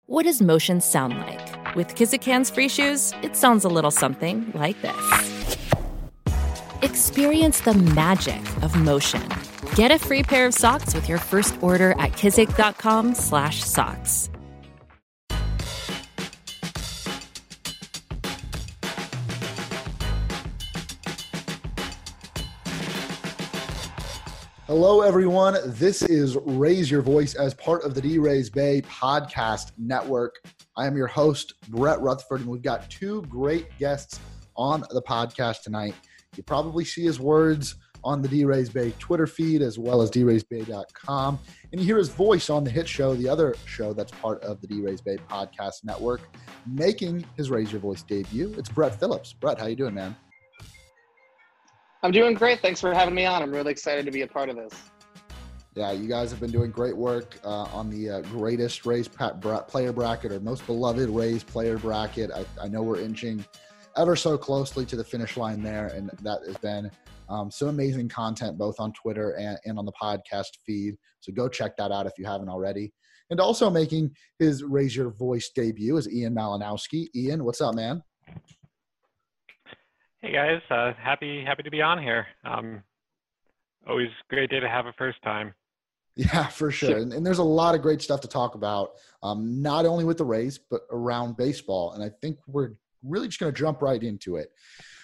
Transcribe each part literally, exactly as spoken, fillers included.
What does motion sound like? With Kizikans free shoes, it sounds a little something like this. Experience the magic of motion. Get a free pair of socks with your first order at kizik.com slash socks. Hello, everyone. This is Raise Your Voice as part of the D-Rays Bay podcast network. I am your host, Brett Rutherford, and we've got two great guests on the podcast tonight. You probably see his words on the D-Rays Bay Twitter feed as well as d rays bay dot com, and you hear his voice on the hit show, the other show that's part of the D-Rays Bay podcast network, making his Raise Your Voice debut. It's Brett Phillips. Brett, how you doing, man? I'm doing great. Thanks for having me on. I'm really excited to be a part of this. Yeah, you guys have been doing great work uh, on the uh, greatest Rays player bracket or most beloved Rays player bracket. I, I know we're inching ever so closely to the finish line there, and that has been um, some amazing content both on Twitter and, and on the podcast feed. So go check that out if you haven't already. And also making his Raise Your Voice debut is Ian Malinowski. Ian, what's up, man? Hey guys, uh, happy happy to be on here. Um, always great day to have a first time. Yeah, for sure. And, and there's a lot of great stuff to talk about, um, not only with the Rays, but around baseball. And I think we're really just going to jump right into it.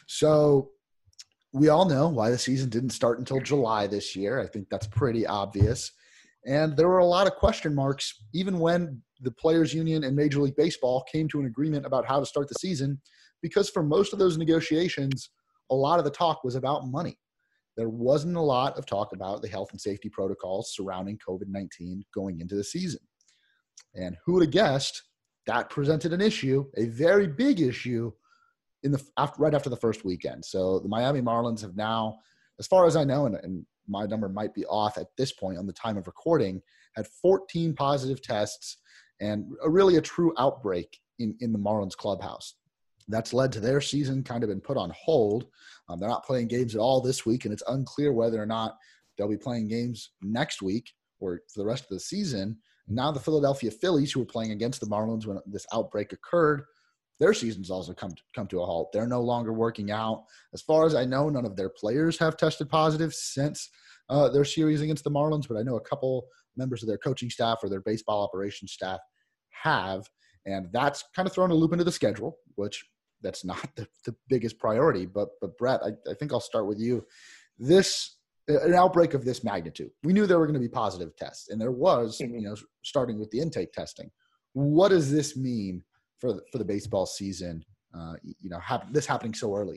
So we all know why the season didn't start until July this year. I think that's pretty obvious. And there were a lot of question marks, even when the Players Union and Major League Baseball came to an agreement about how to start the season, because for most of those negotiations, a lot of the talk was about money. There wasn't a lot of talk about the health and safety protocols surrounding covid nineteen going into the season. And who would have guessed that presented an issue, a very big issue, in the after, right after the first weekend. So the Miami Marlins have now, as far as I know, and, and my number might be off at this point on the time of recording, had fourteen positive tests and a, really a true outbreak in, in the Marlins clubhouse. That's led to their season kind of been put on hold. Um, they're not playing games at all this week, and it's unclear whether or not they'll be playing games next week or for the rest of the season. Now the Philadelphia Phillies, who were playing against the Marlins when this outbreak occurred, their season's also come to, come to a halt. They're no longer working out. As far as I know, none of their players have tested positive since uh, their series against the Marlins, but I know a couple members of their coaching staff or their baseball operations staff have. And that's kind of thrown a loop into the schedule, which that's not the, the biggest priority. But, but Brett, I, I think I'll start with you. This an outbreak of this magnitude, we knew there were going to be positive tests, and there was, you know, starting with the intake testing. What does this mean for the, for the baseball season? Uh, you know, have, this happening so early.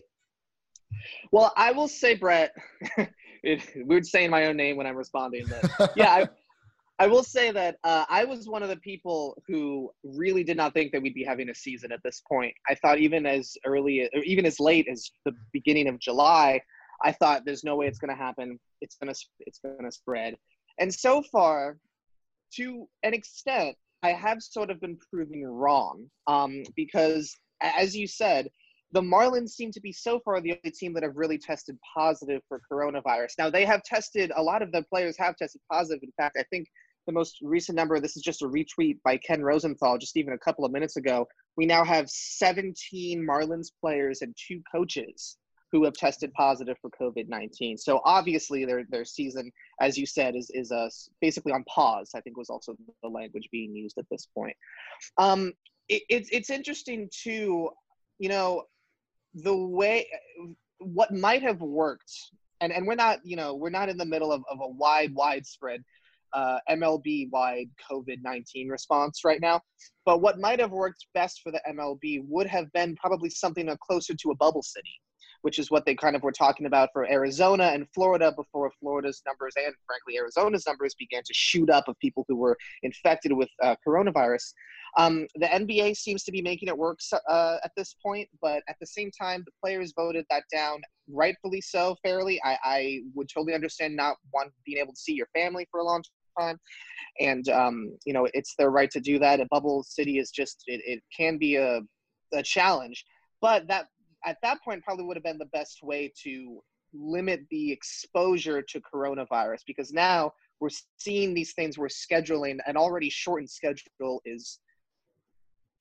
Well, I will say, Brett, it, weird saying my own name when I'm responding, but yeah, I, I will say that uh, I was one of the people who really did not think that we'd be having a season at this point. I thought even as early, or even as late as the beginning of July, I thought there's no way it's going to happen. It's going to, it's going to spread. And so far, to an extent, I have sort of been proven wrong um, because, as you said, the Marlins seem to be so far the only team that have really tested positive for coronavirus. Now, they have tested, a lot of the players have tested positive. In fact, I think the most recent number, this is just a retweet by Ken Rosenthal just even a couple of minutes ago, we now have seventeen Marlins players and two coaches who have tested positive for covid nineteen. So obviously their their season, as you said, is is uh, basically on pause, I think was also the language being used at this point. Um, it, it's, it's interesting too, you know, the way, what might have worked, and, and we're not, you know, we're not in the middle of, of a wide, widespread uh, M L B-wide covid nineteen response right now, but what might have worked best for the M L B would have been probably something closer to a bubble city, which is what they kind of were talking about for Arizona and Florida before Florida's numbers and, frankly, Arizona's numbers began to shoot up of people who were infected with uh, coronavirus. Um, the N B A seems to be making it work uh, at this point, but at the same time, the players voted that down, rightfully so, fairly. I, I would totally understand not want, being able to see your family for a long time. And, um, you know, it's their right to do that. A bubble city is just, it, it can be a, a challenge. But that at that point probably would have been the best way to limit the exposure to coronavirus, because now we're seeing these things, we're scheduling an already shortened schedule is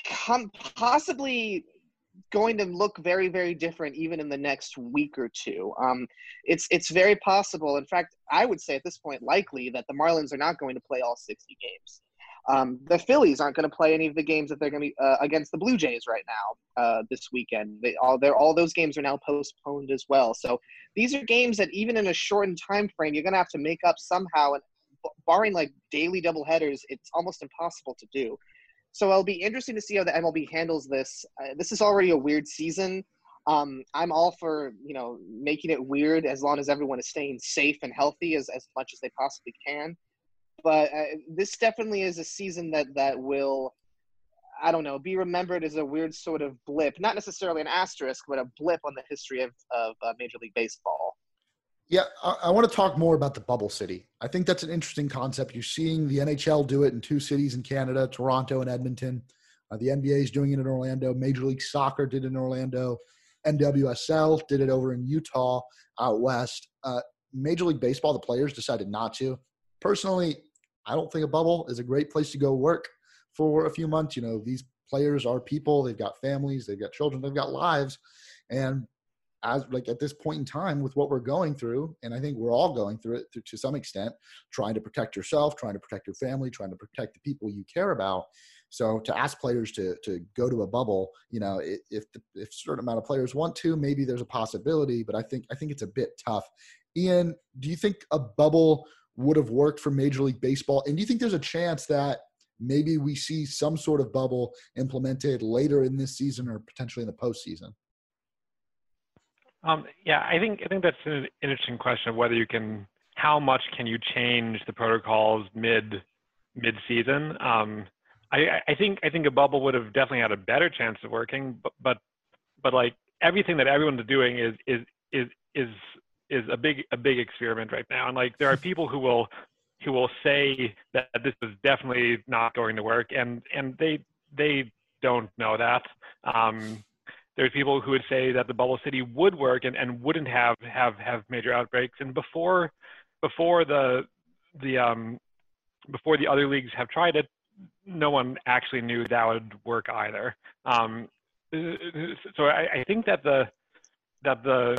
com- possibly going to look very, very different even in the next week or two. Um, it's it's very possible. In fact, I would say at this point, likely that the Marlins are not going to play all sixty games. Um, the Phillies aren't going to play any of the games that they're going to be uh, against the Blue Jays right now uh, this weekend. They all they're all those games are now postponed as well. So these are games that even in a shortened time frame, you're going to have to make up somehow. And barring like daily doubleheaders, it's almost impossible to do. So it'll be interesting to see how the M L B handles this. Uh, this is already a weird season. Um, I'm all for, you know, making it weird as long as everyone is staying safe and healthy as, as much as they possibly can. But uh, this definitely is a season that, that will, I don't know, be remembered as a weird sort of blip, not necessarily an asterisk, but a blip on the history of, of uh, Major League Baseball. Yeah, I, I want to talk more about the bubble city. I think that's an interesting concept. You're seeing the N H L do it in two cities in Canada, Toronto and Edmonton. Uh, the N B A is doing it in Orlando. Major League Soccer did it in Orlando. N W S L did it over in Utah out west. Uh, Major League Baseball, the players decided not to. Personally, I don't think a bubble is a great place to go work for a few months. You know, these players are people. They've got families. They've got children. They've got lives. And as like at this point in time with what we're going through, and I think we're all going through it to, to some extent, trying to protect yourself, trying to protect your family, trying to protect the people you care about. So to ask players to to go to a bubble, you know, if the, if a certain amount of players want to, maybe there's a possibility, but I think I think it's a bit tough. Ian, do you think a bubble would have worked for Major League Baseball? And do you think there's a chance that maybe we see some sort of bubble implemented later in this season or potentially in the postseason? Um, yeah, I think I think that's an interesting question of whether you can, how much can you change the protocols mid mid season? Um, I, I think I think a bubble would have definitely had a better chance of working, but but but like everything that everyone's doing is is is is is a big a big experiment right now, and like there are people who will who will say that this is definitely not going to work, and and they they don't know that. Um, There's people who would say that the bubble city would work and, and wouldn't have, have, have major outbreaks. And before before the the um, before the other leagues have tried it, no one actually knew that would work either. Um, so I, I think that the that the,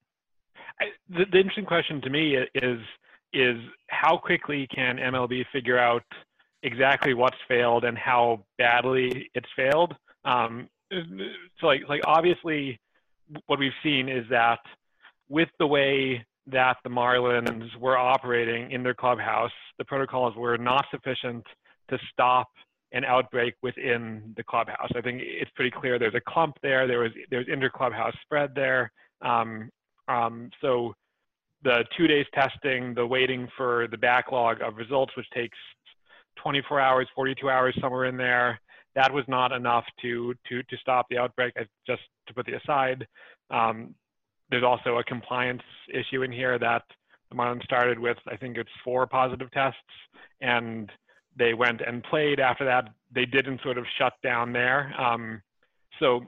I, the the interesting question to me is is how quickly can M L B figure out exactly what's failed and how badly it's failed. Um, So like, like obviously what we've seen is that with the way that the Marlins were operating in their clubhouse, the protocols were not sufficient to stop an outbreak within the clubhouse. I think it's pretty clear there's a clump there. There was, there's inter-clubhouse spread there. Um, um, so the two days testing, the waiting for the backlog of results, which takes twenty-four hours, forty-two hours, somewhere in there, that was not enough to to to stop the outbreak. I, just to put the aside, um, there's also a compliance issue in here that the Marlins started with. I think it's four positive tests, and they went and played after that. They didn't sort of shut down there. Um, so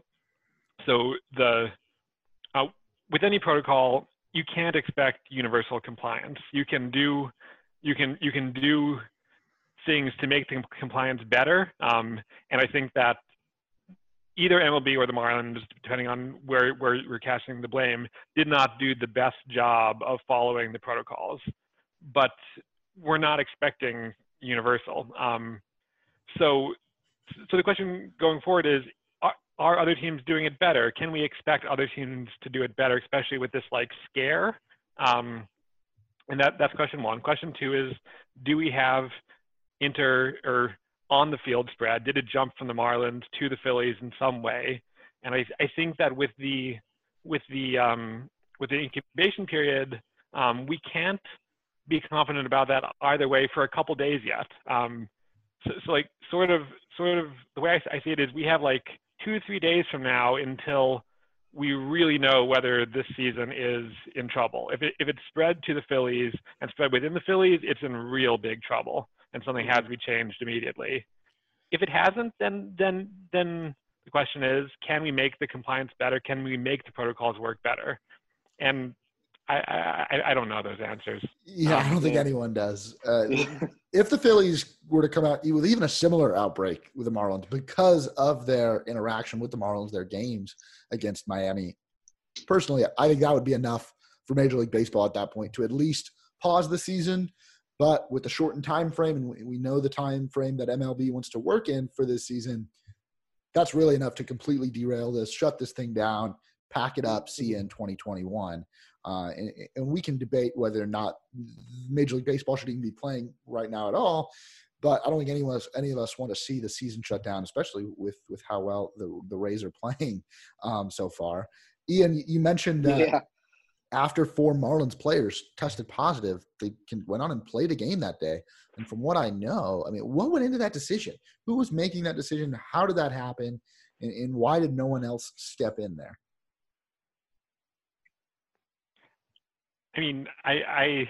so the uh, with any protocol, you can't expect universal compliance. You can do you can you can do things to make the compliance better. Um, and I think that either M L B or the Marlins, depending on where, where we're casting the blame, did not do the best job of following the protocols. But we're not expecting universal. Um, so, so the question going forward is, are, are other teams doing it better? Can we expect other teams to do it better, especially with this like scare? Um, and that, that's question one. Question two is, do we have inter or on the field spread? Did it jump from the Marlins to the Phillies in some way? And I, I think that with the with the um, with the incubation period, um, we can't be confident about that either way for a couple days yet. Um, so, so like sort of sort of the way I, I see it is we have like two or three days from now until we really know whether this season is in trouble. If it if it's spread to the Phillies and spread within the Phillies, it's in real big trouble, and something has to be changed immediately. If it hasn't, then then then the question is, can we make the compliance better? Can we make the protocols work better? And I, I, I don't know those answers. Yeah, um, I don't think yeah. anyone does. Uh, if the Phillies were to come out with even a similar outbreak with the Marlins because of their interaction with the Marlins, their games against Miami, personally, I think that would be enough for Major League Baseball at that point to at least pause the season. But with the shortened time frame, and we know the time frame that M L B wants to work in for this season, that's really enough to completely derail this, shut this thing down, pack it up, see you in twenty twenty-one. Uh, and, and we can debate whether or not Major League Baseball should even be playing right now at all. But I don't think any of us, any of us want to see the season shut down, especially with, with how well the, the Rays are playing um, so far. Ian, you mentioned that Yeah. after four Marlins players tested positive, they can, went on and played a game that day. And from what I know, I mean, what went into that decision? Who was making that decision? How did that happen? And, and why did no one else step in there? I mean, I, I,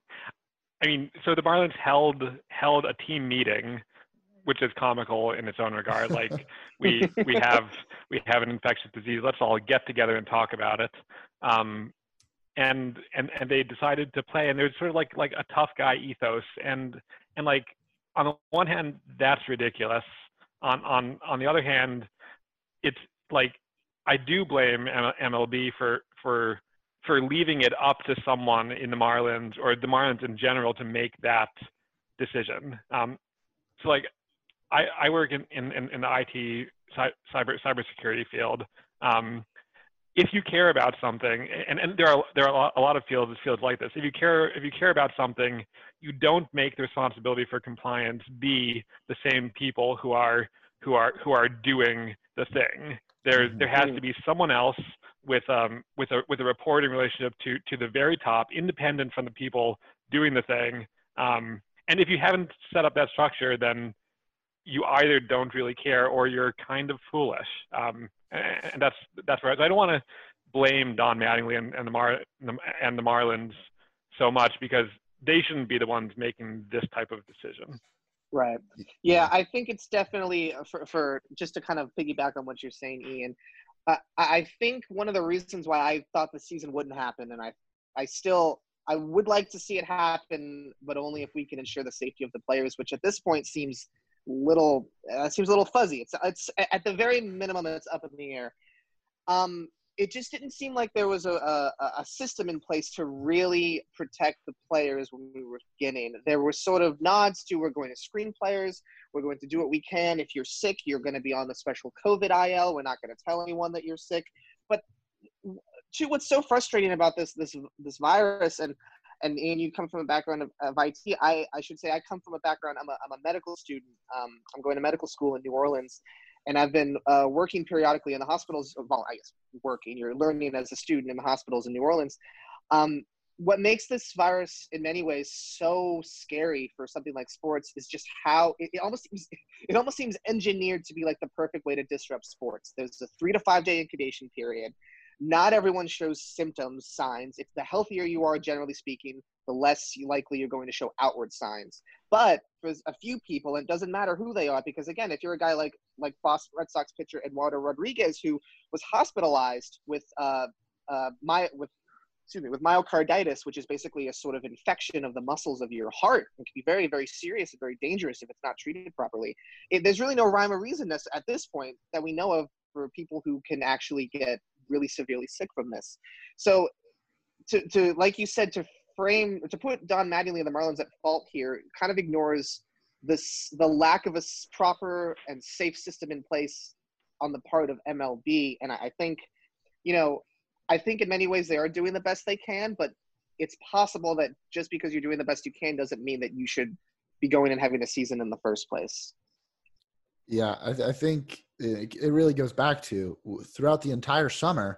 I mean, so the Marlins held held a team meeting, which is comical in its own regard. Like we we have we have an infectious disease. Let's all get together and talk about it. Um, and and and they decided to play. And there's sort of like like a tough guy ethos. And and like on the one hand, that's ridiculous. On on on the other hand, it's like I do blame M L B for for. for leaving it up to someone in the Marlins or the Marlins in general to make that decision. Um, so like I, I work in, in, in the I T cyber cybersecurity field. Um, if you care about something, and, and there are there are a lot of fields fields like this. If you care if you care about something, you don't make the responsibility for compliance be the same people who are who are who are doing the thing. There there has to be someone else with um with a with a reporting relationship to to the very top, independent from the people doing the thing. Um, and if you haven't set up that structure, then you either don't really care or you're kind of foolish. Um, and, and that's that's right. I don't want to blame Don Mattingly and, and the Mar and the Marlins so much because they shouldn't be the ones making this type of decision. Right. Yeah, I think it's definitely for, for just to kind of piggyback on what you're saying, Ian. Uh, I think one of the reasons why I thought the season wouldn't happen, and I, I still, I would like to see it happen, but only if we can ensure the safety of the players, which at this point seems little, uh, seems a little fuzzy. It's, it's at the very minimum, it's up in the air. Um, it just didn't seem like there was a, a, a system in place to really protect the players when we were beginning. There were sort of nods to we're going to screen players. We're going to do what we can. If you're sick, you're going to be on the special COVID I L. We're not going to tell anyone that you're sick. But to what's so frustrating about this this this virus, and and, and you come from a background of, of I T, I, I should say I come from a background, I'm a, I'm a medical student. Um, I'm going to medical school in New Orleans. And I've been uh, working periodically in the hospitals. Well, I guess working. You're learning as a student in the hospitals in New Orleans. Um, what makes this virus in many ways so scary for something like sports is just how it, it almost seems, it almost seems engineered to be like the perfect way to disrupt sports. There's a three to five day incubation period. Not everyone shows symptoms, signs. If the healthier you are, generally speaking, the less likely you're going to show outward signs. But for a few people, it doesn't matter who they are, because again, if you're a guy like like Boston Red Sox pitcher Eduardo Rodriguez, who was hospitalized with uh, uh, my with excuse me with myocarditis, which is basically a sort of infection of the muscles of your heart, and can be very very serious and very dangerous if it's not treated properly. It, there's really no rhyme or reason at this point that we know of for people who can actually get really severely sick from this. So, to to like you said, to frame to put Don Mattingly and the Marlins at fault here kind of ignores this the lack of a proper and safe system in place on the part of M L B. And I think, you know, I think in many ways they are doing the best they can, but it's possible that just because you're doing the best you can doesn't mean that you should be going and having a season in the first place. Yeah, I, th- I think it, it really goes back to throughout the entire summer,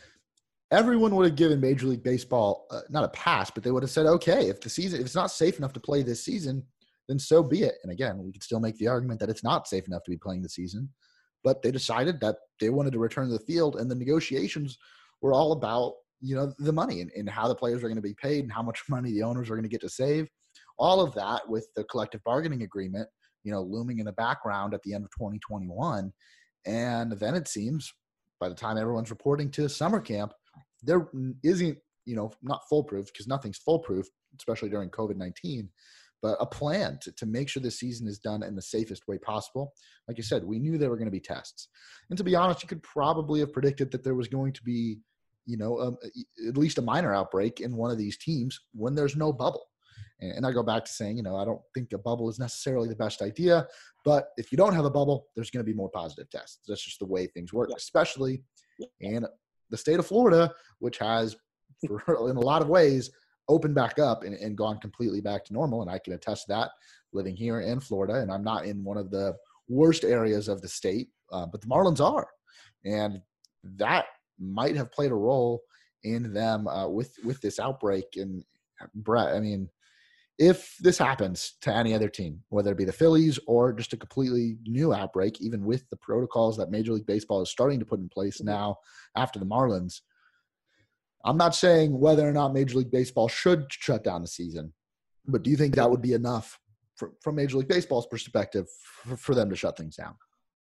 everyone would have given Major League Baseball uh, not a pass, but they would have said, okay, if the season, if it's not safe enough to play this season, then so be it. And again, we could still make the argument that it's not safe enough to be playing the season, but they decided that they wanted to return to the field, and the negotiations were all about, you know, the money and, and how the players are going to be paid and how much money the owners are going to get to save. All of that with the collective bargaining agreement, you know, looming in the background at the end of twenty twenty-one. And then it seems by the time everyone's reporting to summer camp, there isn't you know, not foolproof because nothing's foolproof, especially during COVID nineteen, but a plan to, to make sure the season is done in the safest way possible. Like you said, we knew there were going to be tests. And to be honest, you could probably have predicted that there was going to be, you know, um, at least a minor outbreak in one of these teams when there's no bubble. And, and I go back to saying, you know, I don't think a bubble is necessarily the best idea, but if you don't have a bubble, there's going to be more positive tests. That's just the way things work, yeah. especially in the state of Florida, which has, for, in a lot of ways, opened back up and, and gone completely back to normal. And I can attest to that living here in Florida. And I'm not in one of the worst areas of the state, uh, but the Marlins are. And that might have played a role in them uh, with, with this outbreak. And Brett, I mean, if this happens to any other team, whether it be the Phillies or just a completely new outbreak, even with the protocols that Major League Baseball is starting to put in place now after the Marlins, I'm not saying whether or not Major League Baseball should shut down the season, but do you think that would be enough for, from Major League Baseball's perspective for, for them to shut things down?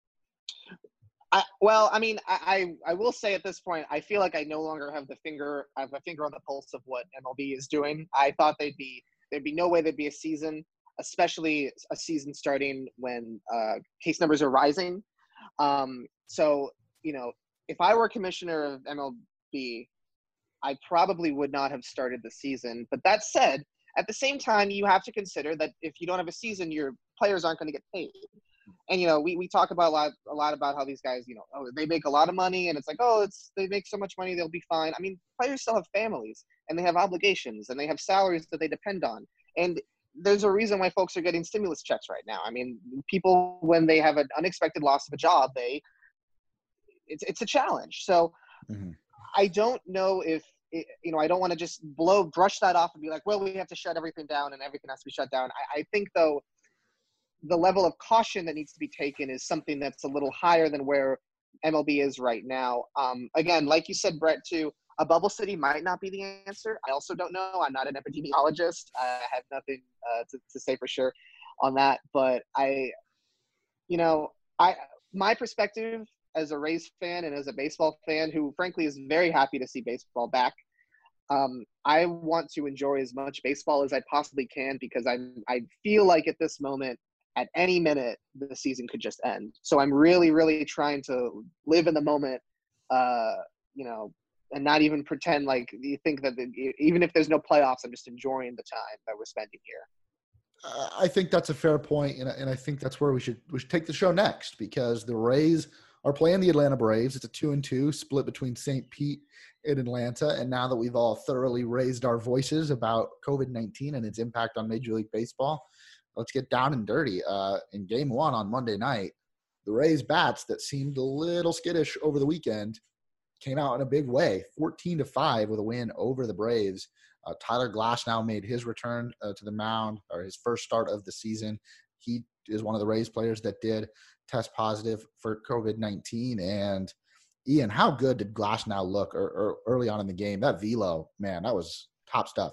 I, well, I mean, I, I I will say at this point, I feel like I no longer have the finger, I have a finger on the pulse of what M L B is doing. I thought they'd be, there'd be no way there'd be a season, especially a season starting when uh, case numbers are rising. Um, so, you know, if I were commissioner of M L B, I probably would not have started the season. But that said, at the same time, you have to consider that if you don't have a season, your players aren't going to get paid. And, you know, we, we talk about a lot, a lot about how these guys, you know, oh, they make a lot of money and it's like, oh, it's, they make so much money, they'll be fine. I mean, players still have families and they have obligations and they have salaries that they depend on. And there's a reason why folks are getting stimulus checks right now. I mean, people, when they have an unexpected loss of a job, they, it's, it's a challenge. So mm-hmm. I don't know if, it, you know, I don't want to just blow, brush that off and be like, well, we have to shut everything down and everything has to be shut down. I, I think though, the level of caution that needs to be taken is something that's a little higher than where M L B is right now. Um, again, like you said, Brett, too, a bubble city might not be the answer. I also don't know. I'm not an epidemiologist. I have nothing uh, to, to say for sure on that. But I, you know, I my perspective as a Rays fan and as a baseball fan who, frankly, is very happy to see baseball back, um, I want to enjoy as much baseball as I possibly can because I I feel like at this moment, at any minute, the season could just end. So I'm really, really trying to live in the moment, uh, you know, and not even pretend like you think that the, even if there's no playoffs, I'm just enjoying the time that we're spending here. Uh, I think that's a fair point, and, and I think that's where we should we should take the show next because the Rays are playing the Atlanta Braves. It's a two and two split between Saint Pete and Atlanta. And now that we've all thoroughly raised our voices about COVID nineteen and its impact on Major League Baseball, let's get down and dirty. Uh, in game one on Monday night, the Rays bats that seemed a little skittish over the weekend came out in a big way, fourteen to five with a win over the Braves. Uh, Tyler Glasnow made his return uh, to the mound, or his first start of the season. He is one of the Rays players that did test positive for COVID nineteen. And Ian, how good did Glasnow look or, or early on in the game? That velo, man, that was top stuff.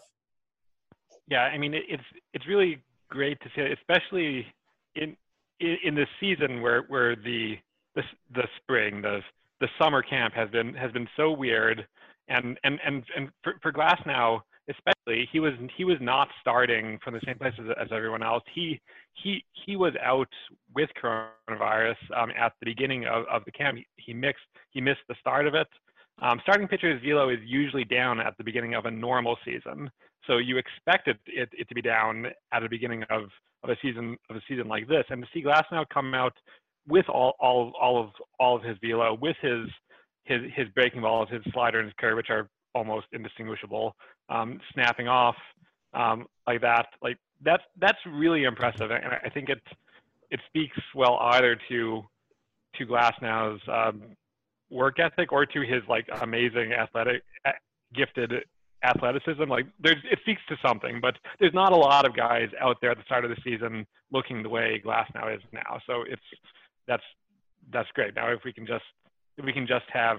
Yeah, I mean, it, it's it's really great to see it, especially in, in in this season where where the the the spring the the summer camp has been has been so weird, and and and and for, for Glasnow especially, he was he was not starting from the same place as, as everyone else. He he he was out with coronavirus um, at the beginning of, of the camp. He, he mixed he missed the start of it. Um, starting pitcher's velo is usually down at the beginning of a normal season. So you expect it, it, it to be down at the beginning of, of a season of a season like this, and to see Glasnow come out with all all all of all of his velo, with his his his breaking balls, his slider and his curve, which are almost indistinguishable, um, snapping off um, like that, like that's that's really impressive, and I think it it speaks well either to to Glasnow's um, work ethic or to his like amazing athletic, gifted athleticism. Like there's, it speaks to something, but there's not a lot of guys out there at the start of the season looking the way Glasnow is now. So it's, that's, that's great. Now, if we can just, if we can just have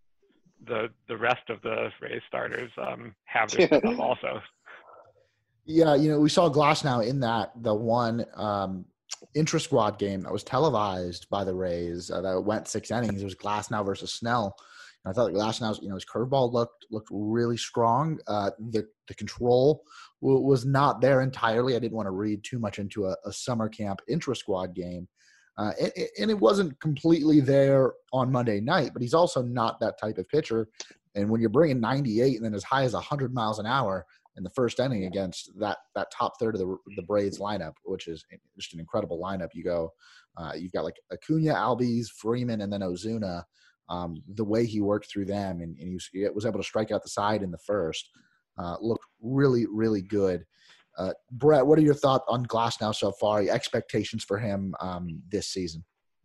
the, the rest of the Rays starters um, have this stuff also. Yeah. You know, we saw Glasnow in that, the one um, intra-squad game that was televised by the Rays uh, that went six innings. It was Glasnow versus Snell. And I thought Glasnow's, you know, his curveball looked looked really strong. Uh, the the control w- was not there entirely. I didn't want to read too much into a, a summer camp intra-squad game. Uh, and, and it wasn't completely there on Monday night, but he's also not that type of pitcher. And when you're bringing ninety-eight and then as high as one hundred miles an hour in the first inning against that that top third of the the Braves lineup, which is just an incredible lineup, you go, uh, you've got like Acuna, Albies, Freeman, and then Ozuna. Um, the way he worked through them and, and he, was, he was able to strike out the side in the first uh, looked really, really good. Uh, Brett, what are your thoughts on Glasnow so far? Your expectations for him um, this season?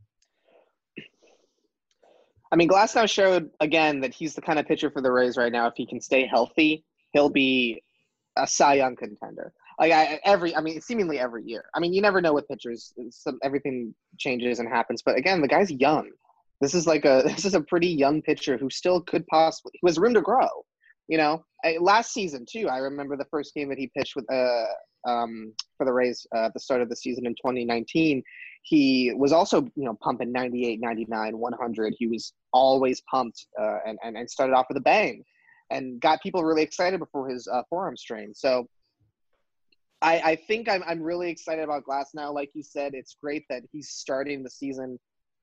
I mean, Glasnow showed again that he's the kind of pitcher for the Rays right now. If he can stay healthy, he'll be a Cy Young contender. Like I, every, I mean, seemingly every year. I mean, you never know with pitchers. Some, everything changes and happens. But again, the guy's young. This is like a this is a pretty young pitcher who still could possibly who has room to grow. You know, I, last season too. I remember the first game that he pitched with uh um for the Rays uh, at the start of the season in twenty nineteen. He was also, you know, pumping ninety-eight, ninety-nine, one hundred. He was always pumped uh, and, and and started off with a bang, and got people really excited before his uh, forearm strain. So I, I think I'm I'm really excited about Glasnow. Like you said, it's great that he's starting the season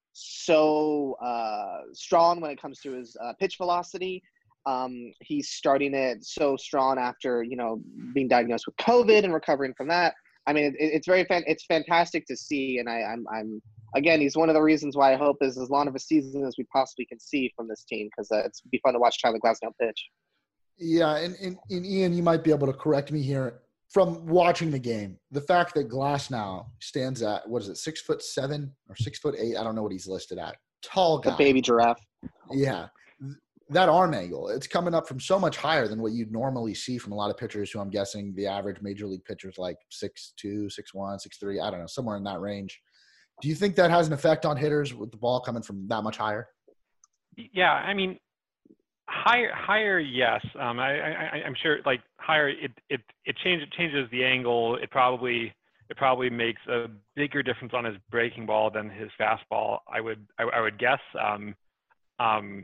so uh, strong when it comes to his uh, pitch velocity. Um, he's starting it so strong after, you know, being diagnosed with COVID and recovering from that. I mean, it, it's very fan- it's fantastic to see, and I, I'm I'm again, he's one of the reasons why I hope is as long of a season as we possibly can see from this team, because uh, it's be fun to watch Tyler Glasnow pitch. Yeah, and, and, and Ian, you might be able to correct me here. From watching the game, the fact that Glasnow stands at, what is it, six foot seven or six foot eight? I don't know what he's listed at. Tall guy. The baby giraffe. Yeah. That arm angle, it's coming up from so much higher than what you'd normally see from a lot of pitchers who I'm guessing the average major league pitchers like six two, six one, six three, I don't know, somewhere in that range. Do you think that has an effect on hitters with the ball coming from that much higher? Yeah, I mean, higher, higher, yes. Um, I, I, I'm sure, like higher, it it it changes it changes the angle. It probably it probably makes a bigger difference on his breaking ball than his fastball. I would I, I would guess. Um, um,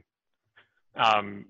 um,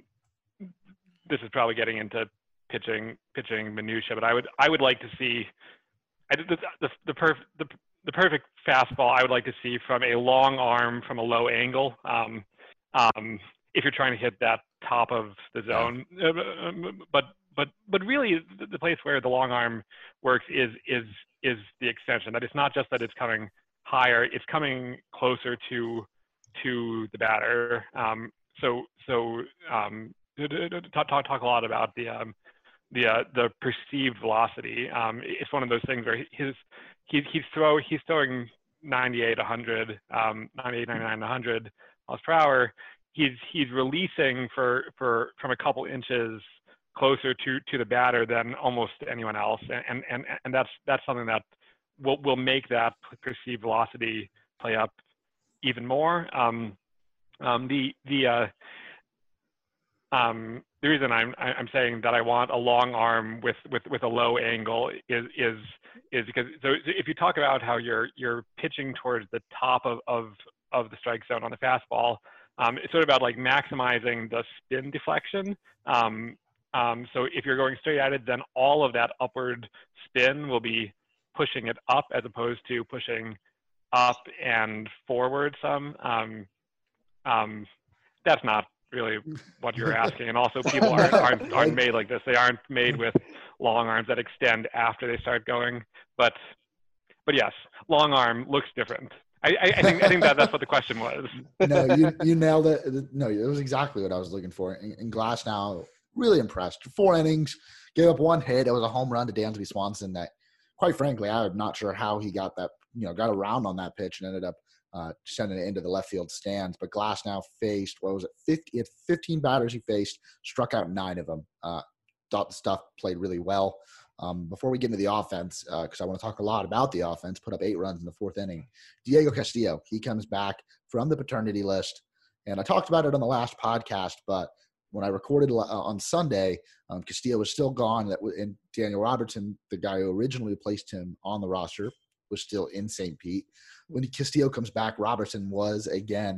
this is probably getting into pitching pitching minutia, but I would I would like to see I did the the the, perf, the the perfect fastball. I would like to see from a long arm from a low angle. Um, um, if you're trying to hit that top of the zone, yeah. but but but really the, the place where the long arm works is is is the extension. That it's not just that it's coming higher; it's coming closer to to the batter. Um, so so um, talk, talk talk a lot about the um, the uh, the perceived velocity. Um, it's one of those things where his he's he's throw he's throwing ninety-eight, one hundred, um, ninety-eight, ninety-nine, one hundred miles per hour. He's he's releasing for for from a couple inches closer to to the batter than almost anyone else, and and and that's that's something that will will make that perceived velocity play up even more. Um, um, the the uh, um, the reason I'm I'm saying that I want a long arm with with with a low angle is is is because so if you talk about how you're you're pitching towards the top of of of the strike zone on the fastball. Um, it's sort of about like maximizing the spin deflection. Um, um, so if you're going straight at it, then all of that upward spin will be pushing it up as opposed to pushing up and forward some. Um, um, that's not really what you're asking. And also people aren't, aren't, aren't made like this. They aren't made with long arms that extend after they start going. But, but yes, long arm looks different. I, I think I think that that's what the question was. No, you you nailed it. No, it was exactly what I was looking for. And, and Glasnow, really impressed. Four innings, gave up one hit. It was a home run to Dansby Swanson that, quite frankly, I'm not sure how he got that, you know, got around on that pitch and ended up uh, sending it into the left field stands. But Glasnow faced, what was it, fifty, he had fifteen batters he faced, struck out nine of them. Uh, thought the stuff played really well. Um, before we get into the offense, because uh, I want to talk a lot about the offense, put up eight runs in the fourth inning. Diego Castillo, he comes back from the paternity list. And I talked about it on the last podcast, but when I recorded uh, on Sunday, um, Castillo was still gone. That and Daniel Robertson, the guy who originally placed him on the roster, was still in Saint Pete. When Castillo comes back, Robertson was, again,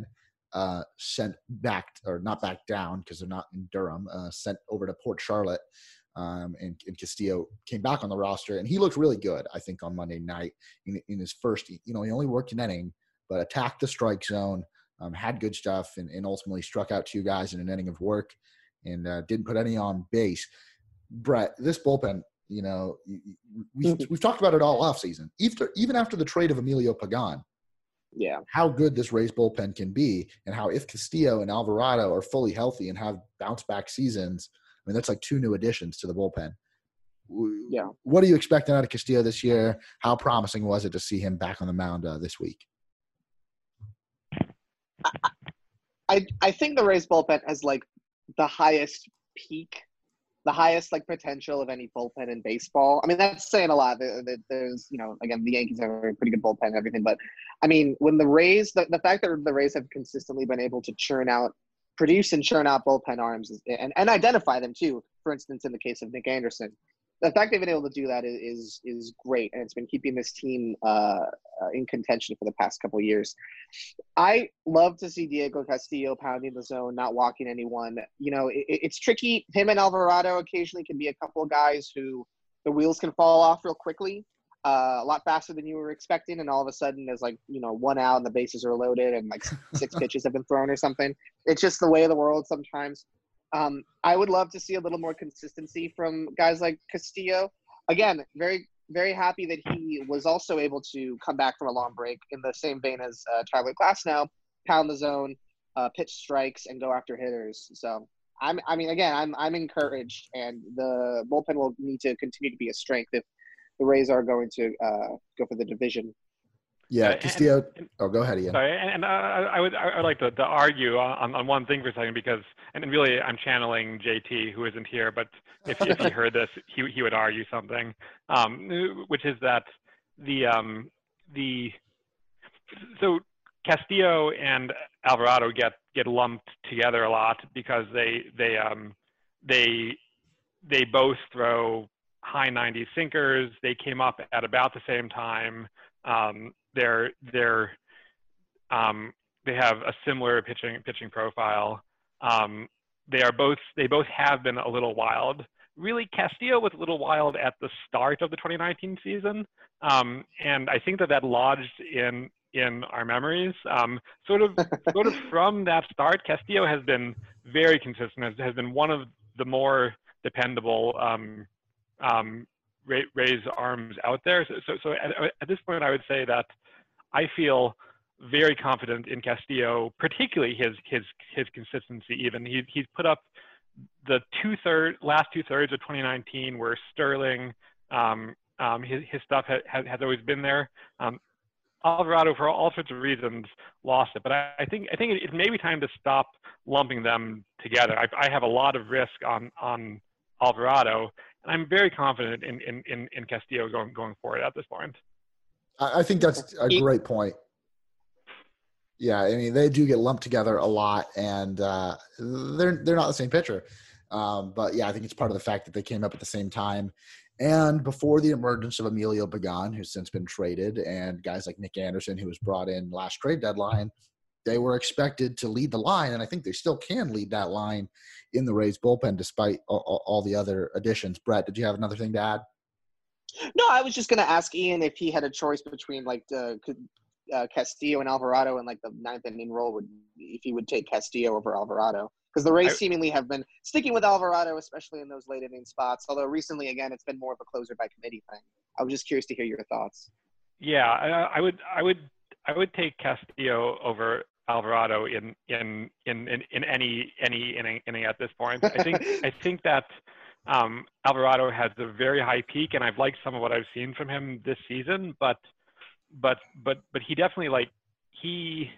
uh, sent back, or not back down because they're not in Durham, uh, sent over to Port Charlotte. Um, and, and Castillo came back on the roster, and he looked really good, I think, on Monday night in, in his first, you know, he only worked an inning, but attacked the strike zone, um, had good stuff, and, and ultimately struck out two guys in an inning of work, and uh, didn't put any on base. Brett, this bullpen, you know, we, we've talked about it all offseason. Even, even after the trade of Emilio Pagan, yeah, how good this Rays bullpen can be, and how if Castillo and Alvarado are fully healthy and have bounce-back seasons, I mean, that's like two new additions to the bullpen. Yeah. What are you expecting out of Castillo this year? How promising was it to see him back on the mound uh, this week? I I think the Rays bullpen has like the highest peak, the highest like potential of any bullpen in baseball. I mean, that's saying a lot. There's, you know, again, the Yankees have a pretty good bullpen and everything, but I mean, when the Rays, the, the fact that the Rays have consistently been able to churn out produce and churn out bullpen arms and, and identify them too. For instance, in the case of Nick Anderson, the fact they've been able to do that is is great, and it's been keeping this team uh, uh, in contention for the past couple of years. I love to see Diego Castillo pounding the zone, not walking anyone. You know, it, it's tricky. Him and Alvarado occasionally can be a couple of guys who the wheels can fall off real quickly. Uh, a lot faster than you were expecting, and all of a sudden there's like, you know, one out and the bases are loaded and like six pitches have been thrown or something. It's just the way of the world sometimes. Um, I would love to see a little more consistency from guys like Castillo. Again, very, very happy that he was also able to come back from a long break in the same vein as uh, Tyler Glasnow, pound the zone, uh, pitch strikes, and go after hitters. So I'm, I mean, again, I'm, I'm encouraged, and the bullpen will need to continue to be a strength if the Rays are going to uh, go for the division. Yeah, Uh, Castillo. And, and, oh, go ahead, Ian. Sorry, and, and uh, I would I would like to, to argue on, on one thing for a second, because, and really I'm channeling J T, who isn't here, but if, if he heard this, he he would argue something, um, which is that the um, the so Castillo and Alvarado get get lumped together a lot because they they um they they both throw high nineties sinkers. They came up at about the same time. Um, they're they're um, they have a similar pitching pitching profile. Um, they are both they both have been a little wild. Really, Castillo was a little wild at the start of the twenty nineteen season, um, and I think that that lodged in in our memories. Um, sort of sort of from that start, Castillo has been very consistent. Has, has been one of the more dependable um, um, Rays arms out there. So, so, so at, at this point, I would say that I feel very confident in Castillo, particularly his his his consistency. Even he he's put up the two third last two thirds of twenty nineteen were sterling. Um, um, his his stuff has has, has always been there. Um, Alvarado, for all sorts of reasons, lost it. But I, I think I think it, it may be time to stop lumping them together. I, I have a lot of risk on on Alvarado, and I'm very confident in in in, in Castillo going going forward at this point. I think that's a great point. Yeah, I mean, they do get lumped together a lot, and uh, they're they're not the same pitcher. Um, but yeah, I think it's part of the fact that they came up at the same time. And before the emergence of Emilio Pagan, who's since been traded, and guys like Nick Anderson, who was brought in last trade deadline, they were expected to lead the line, and I think they still can lead that line in the Rays bullpen despite all, all the other additions. Brett, did you have another thing to add? No, I was just going to ask Ian if he had a choice between like uh, could, uh, Castillo and Alvarado in like the ninth inning role, would if he would take Castillo over Alvarado, because the Rays I, seemingly have been sticking with Alvarado, especially in those late inning spots. Although recently, again, it's been more of a closer by committee thing. I was just curious to hear your thoughts. Yeah, I, I would, I would, I would take Castillo over Alvarado in in in in, in any any inning, inning at this point. I think I think that. Um, Alvarado has a very high peak, and I've liked some of what I've seen from him this season. But, but, but, but he definitely like he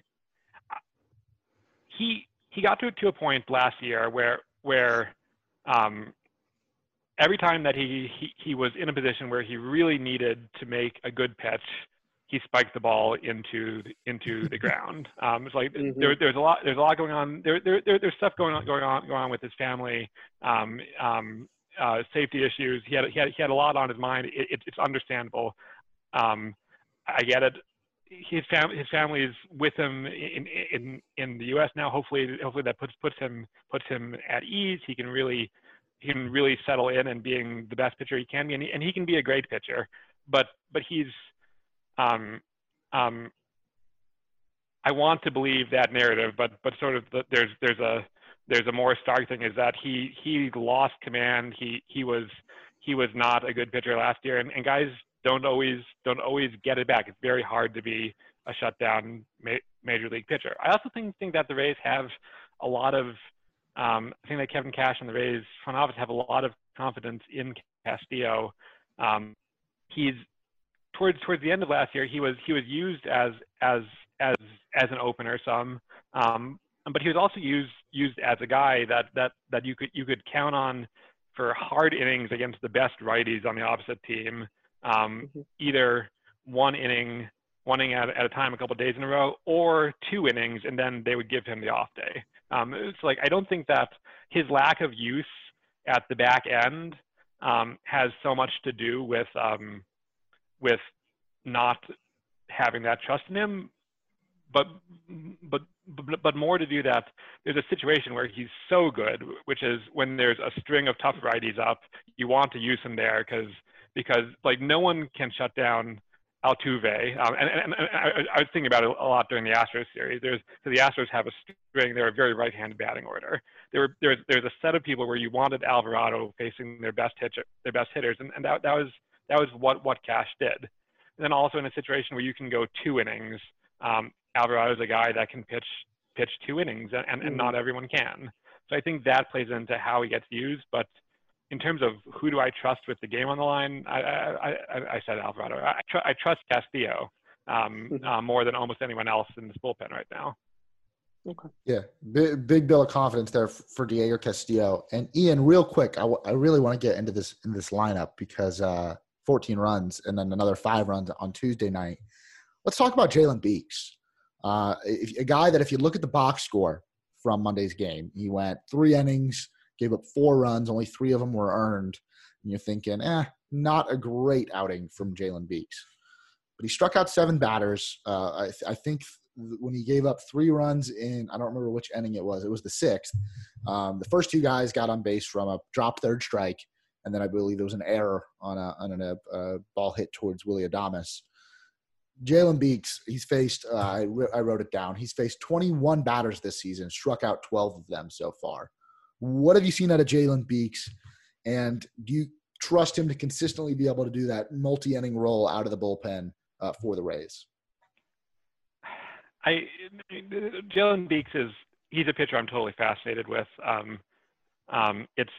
he he got to to a point last year where where um, every time that he, he he was in a position where he really needed to make a good pitch, he spiked the ball into into the ground. Um, it's like mm-hmm. there, there's a lot there's a lot going on. There, there, there there's stuff going on going on going on with his family. Um, um, Uh, safety issues. He had he had he had a lot on his mind. It, it, it's understandable. Um, I get it. his family his family is with him in in in the U S now. Hopefully, hopefully that puts puts him puts him at ease. He can really he can really settle in and being the best pitcher he can be, and he, and he can be a great pitcher. But but he's um um. I want to believe that narrative, but but sort of the, there's there's a there's a more stark thing is that he he lost command. He he was he was not a good pitcher last year, and, and guys don't always don't always get it back. It's very hard to be a shutdown ma- major league pitcher. I also think think that the Rays have a lot of um, I think that Kevin Cash and the Rays front office have a lot of confidence in Castillo. Um, he's towards towards the end of last year, he was he was used as as as as an opener some, um, but he was also used used as a guy that that that you could you could count on for hard innings against the best righties on the opposite team. Um, mm-hmm. Either one inning, one inning at, at a time, a couple of days in a row, or two innings, and then they would give him the off day. Um, it's like I don't think that his lack of use at the back end um, has so much to do with um, with not having that trust in him, but but but but more to do that. There's a situation where he's so good, which is when there's a string of tough righties up, you want to use him there because because like no one can shut down Altuve. Um, and, and, and I, I was thinking about it a lot during the Astros series. There's so the Astros have a string. They're a very right-handed batting order. There were there's there's a set of people where you wanted Alvarado facing their best hitcher, their best hitters, and, and that that was that was what what Cash did. And then also in a situation where you can go two innings, um, Alvarado is a guy that can pitch pitch two innings, and, and, and not everyone can. So I think that plays into how he gets used. But in terms of who do I trust with the game on the line, I I, I, I said Alvarado. I, tr- I trust Castillo um, uh, more than almost anyone else in this bullpen right now. Okay. Yeah, big, big bill of confidence there for Diego Castillo. And Ian, real quick, I, w- I really want to get into this in this lineup because uh, fourteen runs and then another five runs on Tuesday night. Let's talk about Jalen Beeks. Uh, if, a guy that if you look at the box score from Monday's game, he went three innings, gave up four runs, only three of them were earned. And you're thinking, eh, not a great outing from Jalen Beeks. But he struck out seven batters. Uh, I, th- I think when he gave up three runs in, I don't remember which inning it was. It was the sixth. Um, the first two guys got on base from a dropped third strike, and then I believe there was an error on a on a, a ball hit towards Willy Adames. Jalen Beeks, he's faced, uh, I, re- I wrote it down, he's faced twenty-one batters this season, struck out twelve of them so far. What have you seen out of Jalen Beeks, and do you trust him to consistently be able to do that multi-inning role out of the bullpen uh, for the Rays? I Jalen Beeks is, he's a pitcher I'm totally fascinated with. Um, um, it's,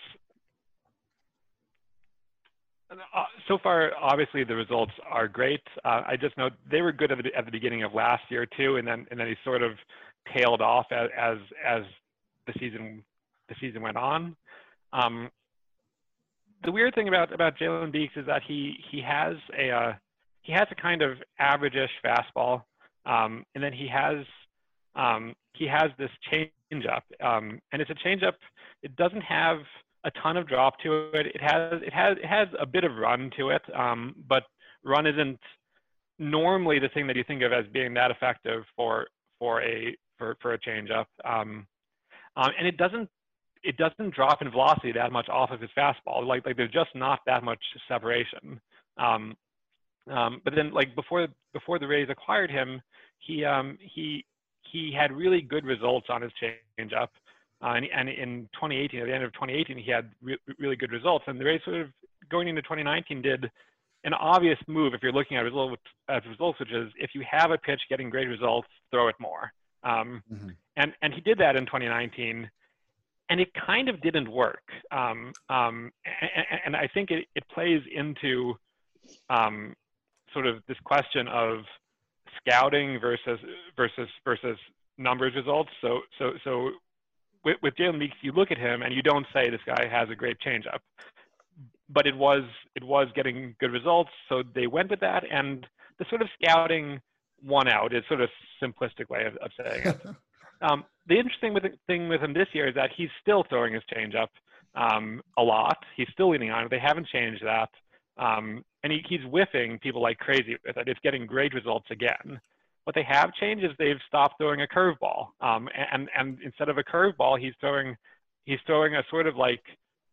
Uh, so far, obviously, the results are great. Uh, I just know they were good at the, at the beginning of last year too, and then and then he sort of tailed off as as, as the season the season went on. Um, the weird thing about about Jalen Beeks is that he he has a uh, he has a kind of average-ish fastball, um, and then he has um, he has this changeup, um, and it's a changeup. It doesn't have a ton of drop to it. It has it has it has a bit of run to it, um, but run isn't normally the thing that you think of as being that effective for for a for, for a changeup. Um, um, and it doesn't it doesn't drop in velocity that much off of his fastball. Like like there's just not that much separation. Um, um, but then like before before the Rays acquired him, he um, he he had really good results on his changeup. Uh, and, and in twenty eighteen, at the end of twenty eighteen, he had re- really good results. And the Rays sort of going into twenty nineteen did an obvious move if you're looking at results, at results, which is if you have a pitch getting great results, throw it more. Um, mm-hmm. And and he did that in twenty nineteen, and it kind of didn't work. Um, um, and, and I think it, it plays into um, sort of this question of scouting versus versus versus numbers results. So so so. With, with Jalen Beeks, you look at him and you don't say this guy has a great changeup, but it was it was getting good results, so they went with that. And the sort of scouting won out is sort of simplistic way of, of saying it. um, the interesting with, thing with him this year is that he's still throwing his changeup um, a lot. He's still leaning on it. They haven't changed that, um, and he, he's whiffing people like crazy with it. It's getting great results again. what they have changed is they've stopped throwing a curveball. Um, and, and instead of a curveball, he's throwing, he's throwing a sort of like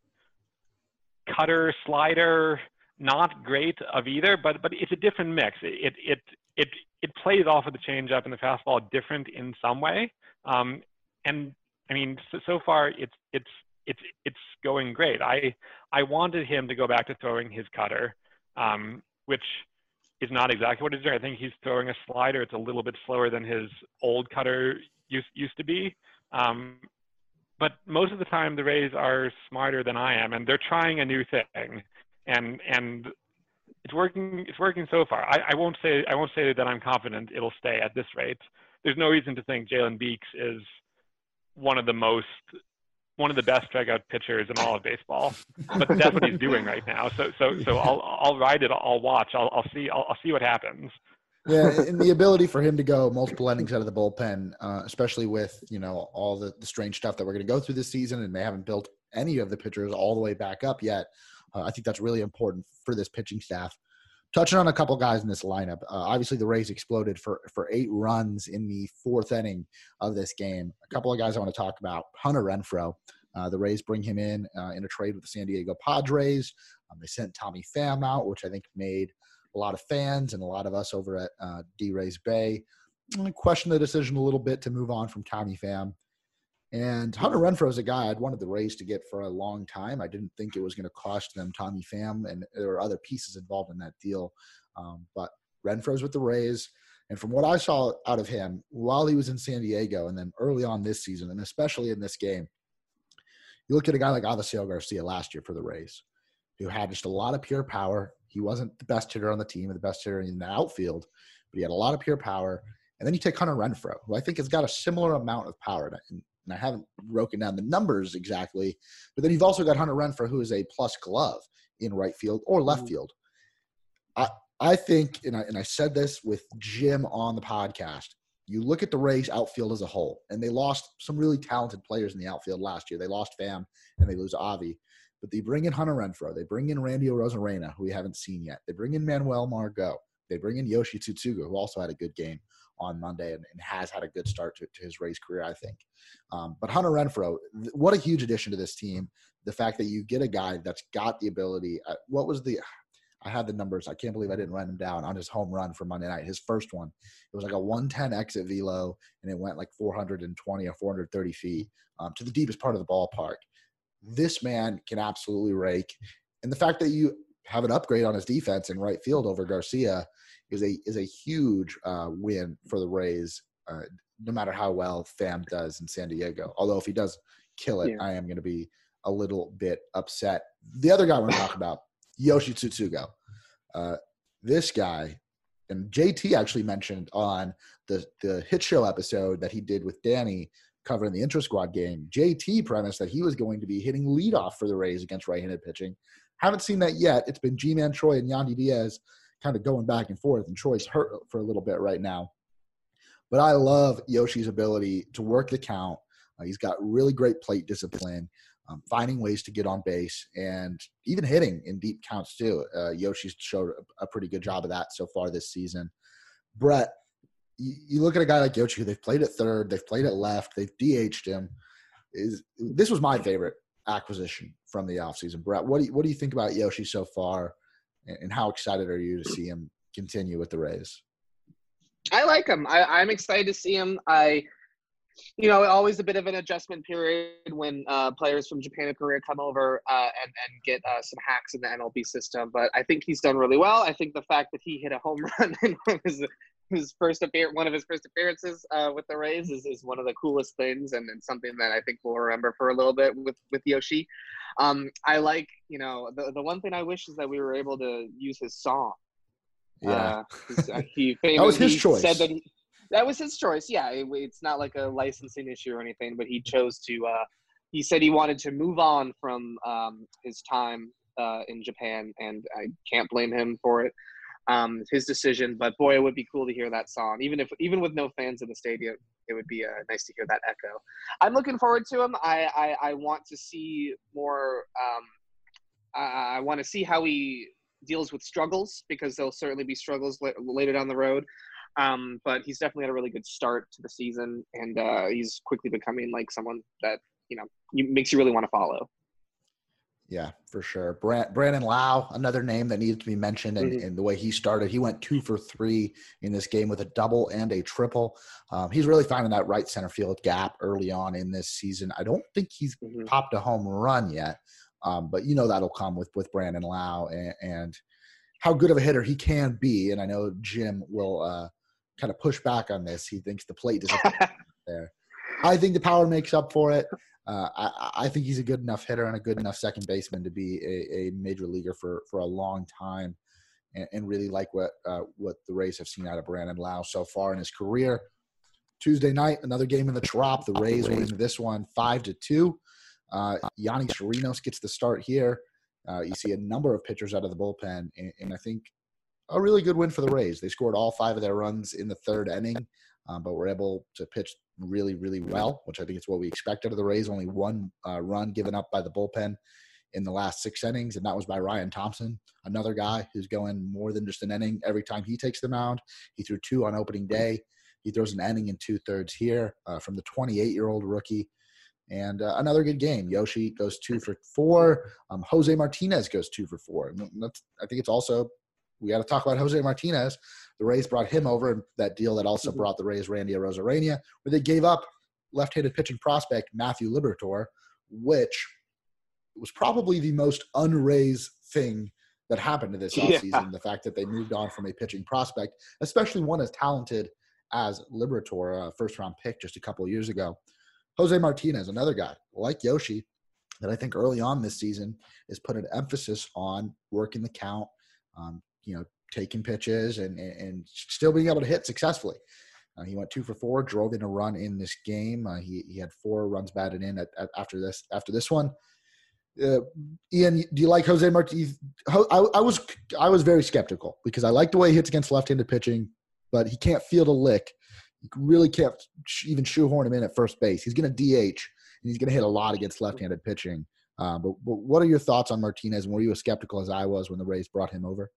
cutter, slider, not great of either, but, but it's a different mix. It, it, it, it plays off of the changeup and the fastball different in some way. Um, and I mean, so, so far it's, it's, it's, it's going great. I, I wanted him to go back to throwing his cutter, um, which is not exactly what he's doing. I think he's throwing a slider. It's a little bit slower than his old cutter used, used to be. Um, but most of the time the Rays are smarter than I am, and they're trying a new thing, and, and it's working, it's working so far. I, I won't say, I won't say that I'm confident it'll stay at this rate. There's no reason to think Jalen Beeks is one of the most, one of the best strikeout pitchers in all of baseball, but that's what he's doing right now. So, so, so I'll, I'll ride it. I'll watch. I'll, I'll see. I'll, I'll see what happens. Yeah, and the ability for him to go multiple innings out of the bullpen, uh, especially with, you know, all the, the strange stuff that we're going to go through this season, and they haven't built any of the pitchers all the way back up yet. Uh, I think that's really important for this pitching staff. Touching on a couple guys in this lineup, uh, obviously the Rays exploded for, for eight runs in the fourth inning of this game. A couple of guys I want to talk about. Hunter Renfroe. Uh, the Rays bring him in uh, in a trade with the San Diego Padres. Um, they sent Tommy Pham out, which I think made a lot of fans and a lot of us over at uh, D-Rays Bay question the decision a little bit to move on from Tommy Pham. And Hunter Renfroe is a guy I'd wanted the Rays to get for a long time. I didn't think it was going to cost them Tommy Pham, and there were other pieces involved in that deal. Um, but Renfroe's with the Rays. And from what I saw out of him while he was in San Diego and then early on this season, and especially in this game, you look at a guy like Avisail Garcia last year for the Rays, who had just a lot of pure power. He wasn't the best hitter on the team or the best hitter in the outfield, but he had a lot of pure power. And then you take Hunter Renfroe, who I think has got a similar amount of power. And I haven't broken down the numbers exactly, but then you've also got Hunter Renfroe, who is a plus glove in right field or left field. I I think, and I, and I said this with Jim on the podcast, you look at the Rays outfield as a whole, and they lost some really talented players in the outfield last year. They lost Pham and they lose Avi, but they bring in Hunter Renfroe. They bring in Randy Arozarena, who we haven't seen yet. They bring in Manuel Margot. They bring in Yoshi Tsutsuga, who also had a good game on Monday and, and has had a good start to, to his Rays career, I think. Um, but Hunter Renfroe, th- what a huge addition to this team. The fact that you get a guy that's got the ability. Uh, what was the – I had the numbers. I can't believe I didn't write them down on his home run for Monday night. His first one, it was like a one ten exit velo, and it went like four hundred twenty or four hundred thirty feet um, to the deepest part of the ballpark. This man can absolutely rake. And the fact that you have an upgrade on his defense in right field over Garcia is a is a huge uh, win for the Rays, uh, no matter how well Pham does in San Diego. Although if he does kill it, yeah. I am going to be a little bit upset. The other guy I want to talk about, Yoshi Tsutsuga. Uh, this guy, and J T actually mentioned on the, the Hit Show episode that he did with Danny covering the Intra Squad game, J T premised that he was going to be hitting leadoff for the Rays against right-handed pitching. Haven't seen that yet. It's been G-Man Choi and Yandy Diaz kind of going back and forth, and Troy's hurt for a little bit right now. But I love Yoshi's ability to work the count. Uh, he's got really great plate discipline, um, finding ways to get on base, and even hitting in deep counts too. Uh, Yoshi's showed a, a pretty good job of that so far this season. Brett, you, you look at a guy like Yoshi, they've played at third, they've played at left, they've D H'd him. Is This was my favorite acquisition from the offseason. Brett, what do you, what do you think about Yoshi so far? And how excited are you to see him continue with the Rays? I like him. I, I'm excited to see him. I, you know, always a bit of an adjustment period when uh, players from Japan and Korea come over uh, and, and get uh, some hacks in the N L B system. But I think he's done really well. I think the fact that he hit a home run in his, his first appear, one of his first appearances uh, with the Rays is, is one of the coolest things, and, and something that I think we'll remember for a little bit with, with Yoshi. Um, I like, you know, the, the one thing I wish is that we were able to use his song. Yeah. Uh, he famous, that was his he choice. Said that, he, that was his choice. Yeah. It, it's not like a licensing issue or anything, but he chose to, uh, he said he wanted to move on from um, his time uh, in Japan, and I can't blame him for it. Um, his decision, but boy, it would be cool to hear that song. Even if, even with no fans in the stadium, it would be uh, nice to hear that echo. I'm looking forward to him. I, I, I want to see more. Um, I, I want to see how he deals with struggles, because there'll certainly be struggles la- later down the road. Um, but he's definitely had a really good start to the season, and uh, he's quickly becoming like someone that, you know, you, makes you really want to follow. Yeah, for sure. Brand, Brandon Lau, another name that needs to be mentioned, and, Mm-hmm. and the way he started, he went two for three in this game with a double and a triple. Um, he's really finding that right center field gap early on in this season. I don't think he's Mm-hmm. popped a home run yet, um, but you know that'll come with with Brandon Lau and, and how good of a hitter he can be. And I know Jim will uh, kind of push back on this. He thinks the plate is there. I think the power makes up for it. Uh, I, I think he's a good enough hitter and a good enough second baseman to be a, a major leaguer for, for a long time, and, and really like what uh, what the Rays have seen out of Brandon Lau so far in his career. Tuesday night, another game in the Trop. The Rays win this one five to two. Uh, Yanni Chirinos gets the start here. Uh, you see a number of pitchers out of the bullpen, and, and I think a really good win for the Rays. They scored all five of their runs in the third inning, um, but were able to pitch really, really well, which I think is what we expected of the Rays. Only one uh, run given up by the bullpen in the last six innings, and that was by Ryan Thompson, another guy who's going more than just an inning every time he takes the mound. He threw two on opening day. He throws an inning in two-thirds here uh, from the twenty-eight-year-old rookie. And uh, another good game. Yoshi goes two for four. Um, Jose Martinez goes two for four. And that's, I think it's also – we got to talk about Jose Martinez. The Rays brought him over in that deal that also Mm-hmm. brought the Rays Randy Arozarena, where they gave up left-handed pitching prospect Matthew Liberatore, which was probably the most un-Rays thing that happened to this Yeah. offseason, the fact that they moved on from a pitching prospect, especially one as talented as Liberatore, a first-round pick just a couple of years ago. Jose Martinez, another guy like Yoshi that I think early on this season is put an emphasis on working the count, um, you know, taking pitches and, and, and still being able to hit successfully. Uh, he went two for four, drove in a run in this game. Uh, he he had four runs batted in at, at, after this after this one. Uh, Ian, do you like Jose Martinez? I, I was I was very skeptical because I like the way he hits against left-handed pitching, but he can't field a lick. You really can't even shoehorn him in at first base. He's going to D H, and he's going to hit a lot against left-handed pitching. Uh, but, but what are your thoughts on Martinez, and were you as skeptical as I was when the Rays brought him over?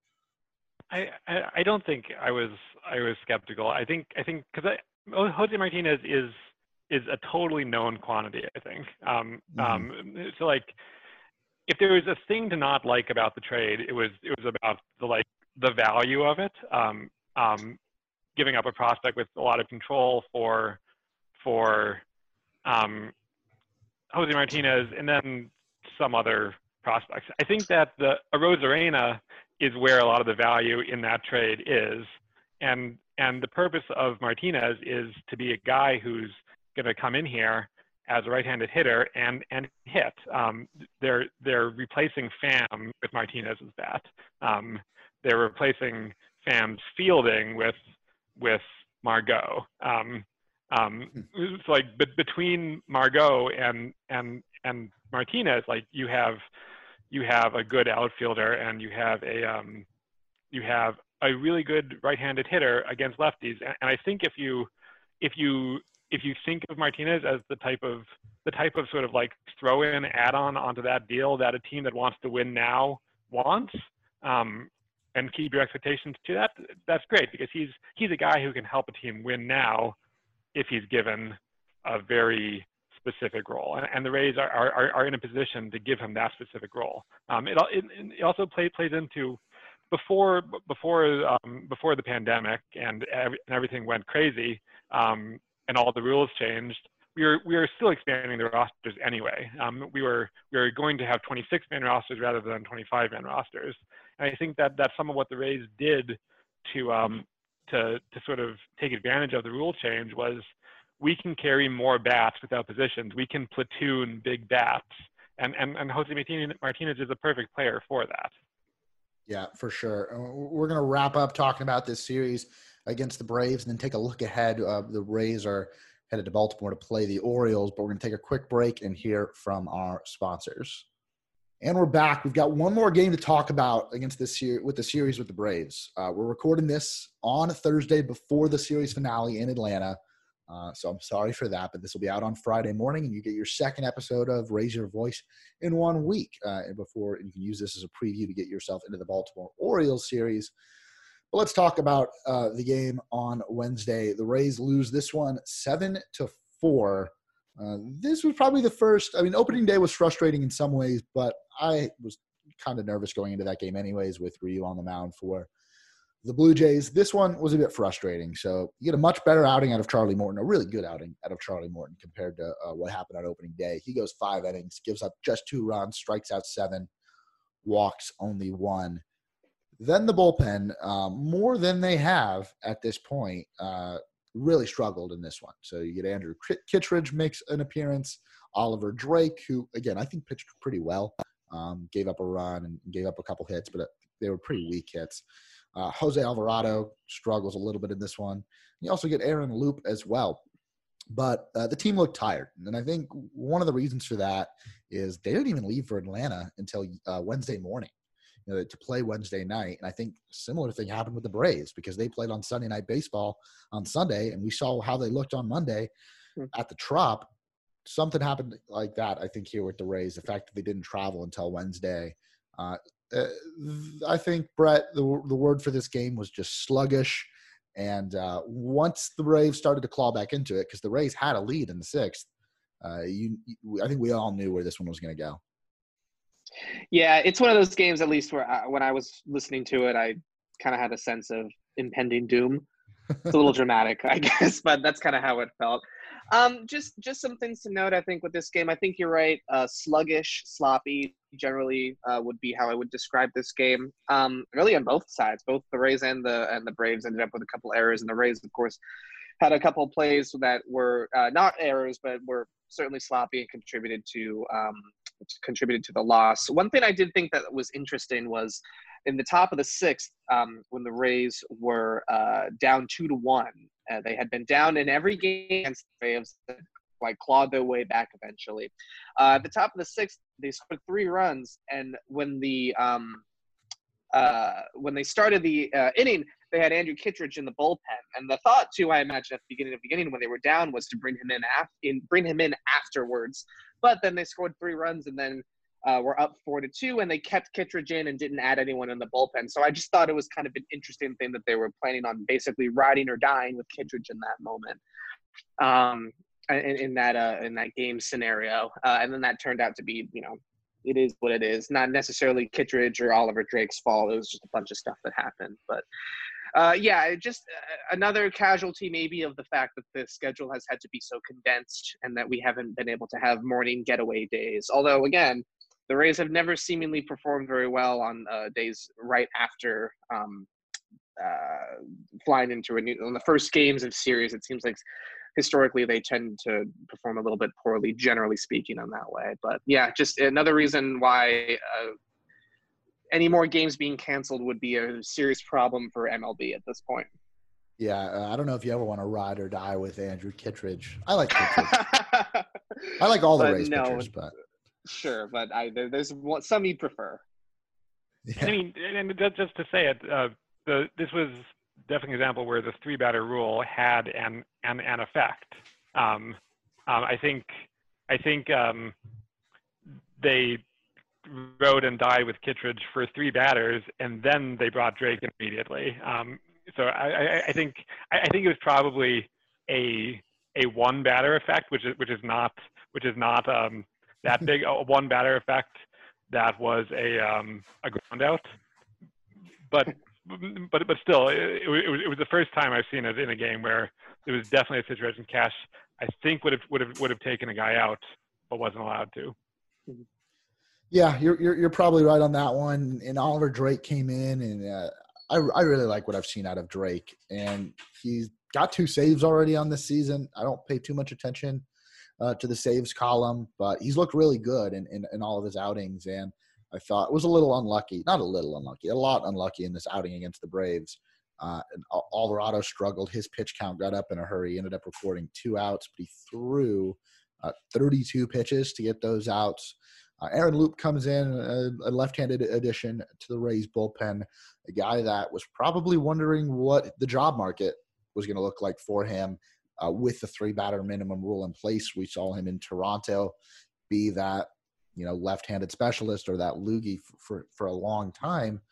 I, I, I don't think I was I was skeptical. I think I think because Jose Martinez is is a totally known quantity. I think um, mm-hmm. um, so. Like, if there was a thing to not like about the trade, it was it was about the like the value of it. Um, um, giving up a prospect with a lot of control for for um, Jose Martinez, and then some other prospects. I think that the Arozarena is where a lot of the value in that trade is, and and the purpose of Martinez is to be a guy who's going to come in here as a right-handed hitter and and hit. Um, they're they're replacing Pham with Martinez's bat. Um, they're replacing Pham's fielding with with Margot. Um, um, it's like but between Margot and and and Martinez, like you have you have a good outfielder and you have a um, you have a really good right-handed hitter against lefties. And, and I think if you if you if you think of Martinez as the type of the type of sort of like throw in add-on onto that deal that a team that wants to win now wants, um, and keep your expectations to that, that's great because he's he's a guy who can help a team win now if he's given a very specific role, and, and the Rays are, are are in a position to give him that specific role. Um, it, it it also play, plays into before before um, before the pandemic and, every, and everything went crazy um, and all the rules changed. We were we were still expanding the rosters anyway. Um, we were we were going to have twenty-six man rosters rather than twenty-five man rosters, and I think that that's some of what the Rays did to um, to to sort of take advantage of the rule change was we can carry more bats without positions. We can platoon big bats, and and and Jose Martinez is a perfect player for that. Yeah, for sure. We're going to wrap up talking about this series against the Braves and then take a look ahead. Uh, the Rays are headed to Baltimore to play the Orioles, but we're going to take a quick break and hear from our sponsors. And we're back. We've got one more game to talk about against this series with the series with the Braves. Uh, we're recording this on Thursday before the series finale in Atlanta. Uh, so I'm sorry for that, but this will be out on Friday morning, and you get your second episode of Raise Your Voice in one week. Uh, and before and you can use this as a preview to get yourself into the Baltimore Orioles series. But let's talk about uh, the game on Wednesday. The Rays lose this one seven to four. Uh, this was probably the first. I mean, opening day was frustrating in some ways, but I was kind of nervous going into that game anyways with Ryu on the mound for the Blue Jays. This one was a bit frustrating. So you get a much better outing out of Charlie Morton, a really good outing out of Charlie Morton compared to uh, what happened on opening day. He goes five innings, gives up just two runs, strikes out seven, walks only one. Then the bullpen, um, more than they have at this point, uh, really struggled in this one. So you get Andrew Kittredge makes an appearance, Oliver Drake, who, again, I think pitched pretty well, um, gave up a run and gave up a couple hits, but they were pretty weak hits. Uh, Jose Alvarado struggles a little bit in this one. You also get Aaron Loup as well. But uh, the team looked tired. And I think one of the reasons for that is they didn't even leave for Atlanta until uh, Wednesday morning, you know, to play Wednesday night. And I think a similar thing happened with the Braves because they played on Sunday Night Baseball on Sunday, and we saw how they looked on Monday at the Trop. Something happened like that, I think, here with the Rays, the fact that they didn't travel until Wednesday. Uh, uh, I think, Brett, the, the word for this game was just sluggish. And uh, once the Braves started to claw back into it, because the Rays had a lead in the sixth, uh, you, I think we all knew where this one was going to go. Yeah, it's one of those games, at least, where I, when I was listening to it, I kind of had a sense of impending doom. It's a little dramatic, I guess, but that's kind of how it felt. Um, just just some things to note, I think, with this game. I think you're right. Uh, sluggish, sloppy, generally uh, would be how I would describe this game. Um, really on both sides, both the Rays and the and the Braves ended up with a couple errors, and the Rays, of course, had a couple plays that were uh, not errors, but were certainly sloppy and contributed to um, contributed to the loss. One thing I did think that was interesting was in the top of the sixth, um, when the Rays were uh, down two to one. Uh, they had been down in every game against the Braves, like clawed their way back eventually. Uh, at the top of the sixth, they scored three runs, and when the um, uh, when they started the uh, inning, they had Andrew Kittredge in the bullpen. And the thought, too, I imagine at the beginning of the beginning when they were down, was to bring him in, af- in bring him in afterwards. But then they scored three runs, and then uh, were up four to two, and they kept Kittredge in and didn't add anyone in the bullpen. So I just thought it was kind of an interesting thing that they were planning on basically riding or dying with Kittredge in that moment, um, in, in that uh, in that game scenario. Uh, and then that turned out to be, you know, it is what it is. Not necessarily Kittredge or Oliver Drake's fault. It was just a bunch of stuff that happened. But uh, yeah, it just uh, another casualty maybe of the fact that the schedule has had to be so condensed and that we haven't been able to have morning getaway days. Although, again, the Rays have never seemingly performed very well on uh, days right after um, uh, flying into a new – on the first games of series. It seems like historically they tend to perform a little bit poorly, generally speaking, on that way. But, yeah, just another reason why uh, any more games being canceled would be a serious problem for M L B at this point. Yeah, uh, I don't know if you ever want to ride or die with Andrew Kittredge. I like Kittredge. I like all the but Rays no, pitchers, but – sure, but I there, there's some you prefer. Yeah. I mean, and just to say it, uh, the this was definitely an example where the three batter rule had an an, an effect. Um, um, I think I think um, they rode and died with Kittredge for three batters, and then they brought Drake immediately. Um, so I, I, I think I, I think it was probably a a one batter effect, which is which is not which is not. Um, that big a one batter effect that was a um, a ground out, but but but still it, it, was, it was the first time I've seen it in a game where it was definitely a situation Cash I think would have would have would have taken a guy out but wasn't allowed to. Yeah, you're you're, you're probably right on that one. And Oliver Drake came in, and uh, I I really like what I've seen out of Drake, and he's got two saves already on this season. I don't pay too much attention Uh, to the saves column, but he's looked really good in, in, in all of his outings. And I thought it was a little unlucky, not a little unlucky, a lot unlucky in this outing against the Braves. Uh, and Alvarado struggled. His pitch count got up in a hurry. He ended up recording two outs, but he threw uh, thirty-two pitches to get those outs. Uh, Aaron Loup comes in, a, a left-handed addition to the Rays bullpen, a guy that was probably wondering what the job market was going to look like for him. Uh, with the three-batter minimum rule in place, we saw him in Toronto be that, you know, left-handed specialist or that loogie for, for, for a long time.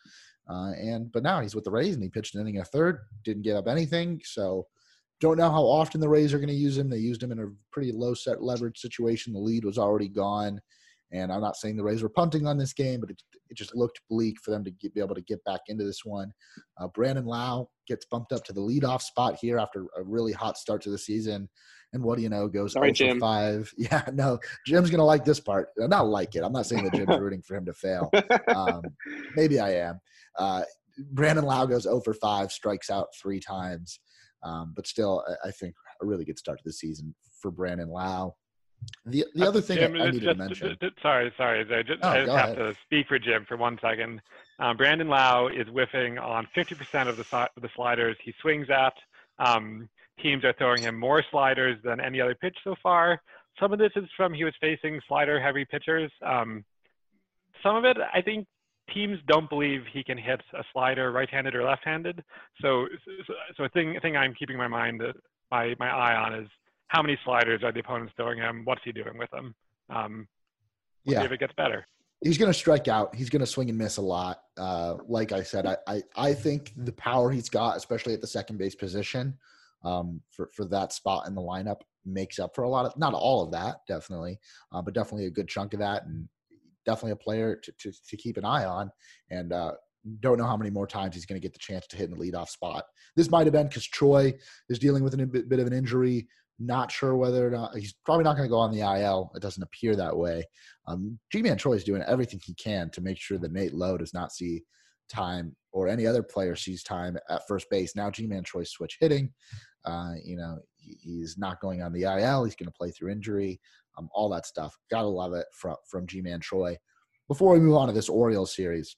Uh, and but now he's with the Rays, and he pitched an inning and a third, didn't give up anything. So don't know how often the Rays are going to use him. They used him in a pretty low set leverage situation. The lead was already gone. And I'm not saying the Rays were punting on this game, but it, it just looked bleak for them to get, be able to get back into this one. Uh, Brandon Lau gets bumped up to the leadoff spot here after a really hot start to the season. And what do you know, goes Sorry, oh for Jim. five. Yeah, no, Jim's going to like this part. Not like it. I'm not saying that Jim's rooting for him to fail. Um, maybe I am. Uh, Brandon Lau goes oh for five, strikes out three times. Um, but still, I, I think a really good start to the season for Brandon Lau. The the other thing Jim, I, I needed just, to mention. Just, sorry, sorry. I just, oh, I just have ahead. to speak for Jim for one second. Um, Brandon Lau is whiffing on fifty percent of the, of the sliders he swings at. Um, teams are throwing him more sliders than any other pitch so far. Some of this is from he was facing slider-heavy pitchers. Um, some of it, I think, teams don't believe he can hit a slider right-handed or left-handed. So, so, so a thing, a thing I'm keeping my mind, my my eye on is how many sliders are the opponents throwing him? What's he doing with them? Um, we'll yeah, see if it gets better. He's going to strike out. He's going to swing and miss a lot. Uh, like I said, I, I I think the power he's got, especially at the second base position, um, for for that spot in the lineup, makes up for a lot of, not all of that, definitely, uh, but definitely a good chunk of that, and definitely a player to to, to keep an eye on. And uh, don't know how many more times he's going to get the chance to hit in the leadoff spot. This might have been because Troy is dealing with a bit, bit of an injury. Not sure whether or not he's probably not going to go on the I L. It doesn't appear that way. Um, G-Man Troy is doing everything he can to make sure that Nate Lowe does not see time, or any other player sees time at first base. Now G-Man Troy switch hitting. Uh, you know, he, he's not going on the I L. He's going to play through injury. Um, all that stuff. Gotta love it from from G-Man Troy. Before we move on to this Orioles series,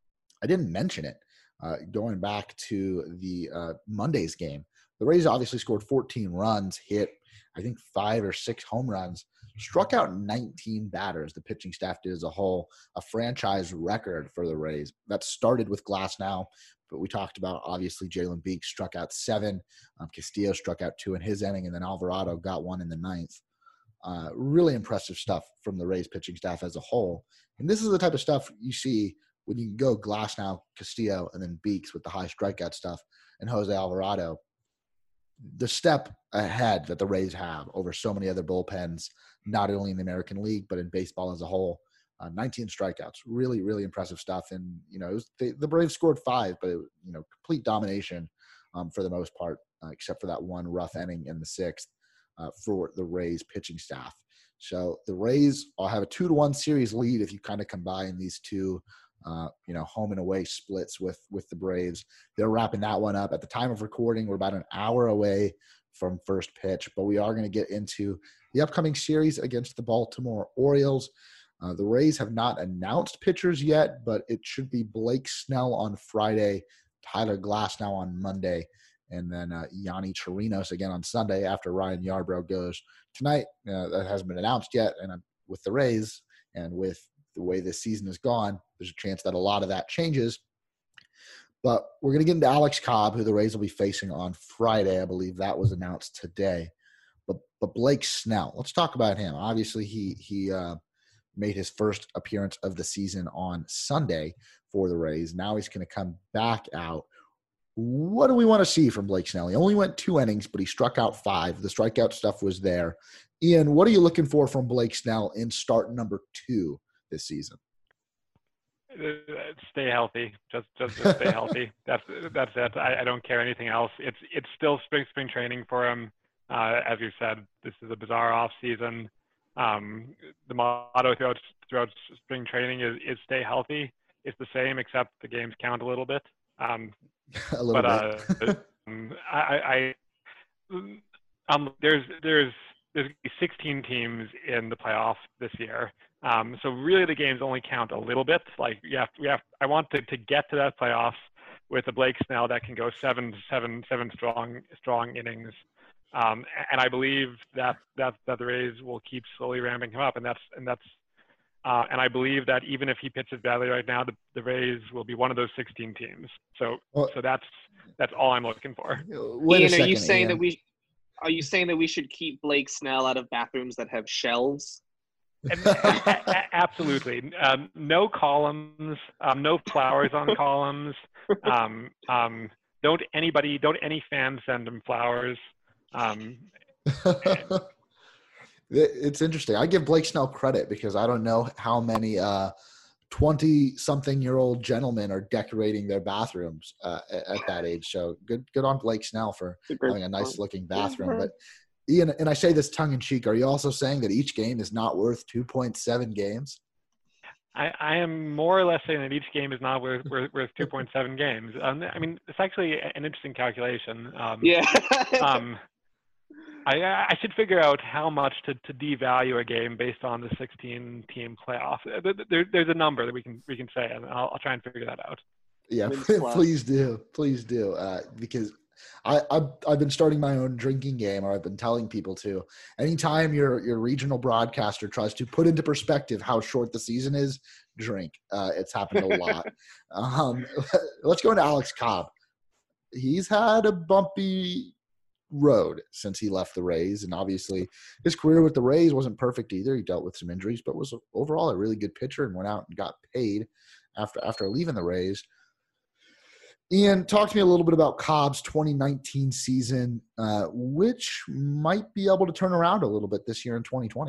I didn't mention it. Uh, going back to the uh, Monday's game, the Rays obviously scored fourteen runs, hit, I think, five or six home runs, struck out nineteen batters. The pitching staff did as a whole, a franchise record for the Rays. That started with Glasnow, but we talked about, obviously, Jalen Beeks struck out seven. Um, Castillo struck out two in his inning, and then Alvarado got one in the ninth. Uh, really impressive stuff from the Rays pitching staff as a whole. And this is the type of stuff you see when you can go Glasnow, Castillo, and then Beeks with the high strikeout stuff, and Jose Alvarado. The step ahead that the Rays have over so many other bullpens, not only in the American League, but in baseball as a whole. Uh, nineteen strikeouts, really, really impressive stuff. And, you know, it was, they, the Braves scored five, but, it, you know, complete domination um, for the most part, uh, except for that one rough inning in the sixth uh, for the Rays pitching staff. So the Rays will have a two to one series lead if you kind of combine these two Uh, you know, home and away splits with with the Braves. They're wrapping that one up. At the time of recording, we're about an hour away from first pitch, but we are going to get into the upcoming series against the Baltimore Orioles. Uh, the Rays have not announced pitchers yet, but it should be Blake Snell on Friday, Tyler Glasnow on Monday, and then uh, Yanni Chirinos again on Sunday after Ryan Yarbrough goes tonight. Uh, that hasn't been announced yet, and uh, with the Rays and with the way this season has gone, there's a chance that a lot of that changes. But we're going to get into Alex Cobb, who the Rays will be facing on Friday. I believe that was announced today. But but Blake Snell, let's talk about him. Obviously, he he uh, made his first appearance of the season on Sunday for the Rays. Now he's going to come back out. What do we want to see from Blake Snell? He only went two innings, but he struck out five. The strikeout stuff was there. Ian, what are you looking for from Blake Snell in start number two this season? Stay healthy. Just, just, just stay healthy. That's, that's it. I, I don't care anything else. It's, it's still spring, spring training for him. Uh, as you said, this is a bizarre off season. Um, the motto throughout, throughout spring training is, is stay healthy. It's the same, except the games count a little bit. Um, a little but, bit. uh, I, I, um, there's, there's, there's sixteen teams in the playoff this year. Um, so really the games only count a little bit. Like you have, we have, I want to, to get to that playoffs with a Blake Snell that can go seven, seven, seven strong, strong innings. Um, and I believe that, that, that the Rays will keep slowly ramping him up. And that's, and that's, uh, and I believe that even if he pitches badly right now, the, the Rays will be one of those sixteen teams. So, well, so that's, that's all I'm looking for. Wait Ian, a second, are you saying Ian. that we, are you saying that we should keep Blake Snell out of bathrooms that have shelves? And, a, a, absolutely. Um, no columns, um, no flowers on columns. Um, um, don't anybody, don't any fan send him flowers. Um, It's interesting. I give Blake Snell credit because I don't know how many uh, twenty-something-year-old gentlemen are decorating their bathrooms uh, at that age. So good, good on Blake Snell for having a nice-looking bathroom. But Ian, and I say this tongue-in-cheek, are you also saying that each game is not worth two point seven games? I, I am more or less saying that each game is not worth worth, worth two point seven games. Um, I mean, it's actually an interesting calculation. Um, yeah. um, I, I should figure out how much to, to devalue a game based on the sixteen team playoff. There, there's a number that we can we can say, and I'll, I'll try and figure that out. Yeah, please do, please do, uh, because I I've, I've been starting my own drinking game, or I've been telling people to. Anytime your your regional broadcaster tries to put into perspective how short the season is, drink. Uh, it's happened a lot. um, let's go into Alex Cobb. He's had a bumpy road since he left the Rays, and obviously his career with the Rays wasn't perfect either. He dealt with some injuries, but was overall a really good pitcher and went out and got paid after after leaving the Rays. Ian, talk to me a little bit about Cobb's twenty nineteen season, uh, which might be able to turn around a little bit this year in twenty twenty.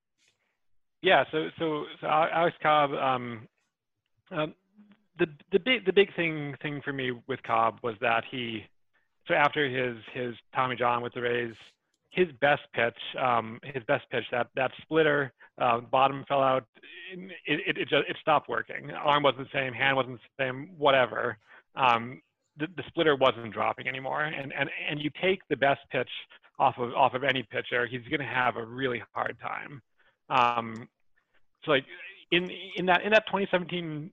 Yeah, so so, so Alex Cobb, um, um, the the big the big thing thing for me with Cobb was that he. So after his his Tommy John with the Rays, his best pitch, um, his best pitch, that that splitter, uh, bottom fell out. It, it it just it stopped working. Arm wasn't the same, hand wasn't the same, whatever. Um, the, the splitter wasn't dropping anymore. And and and you take the best pitch off of off of any pitcher, he's going to have a really hard time. Um, so like in in that in that twenty seventeen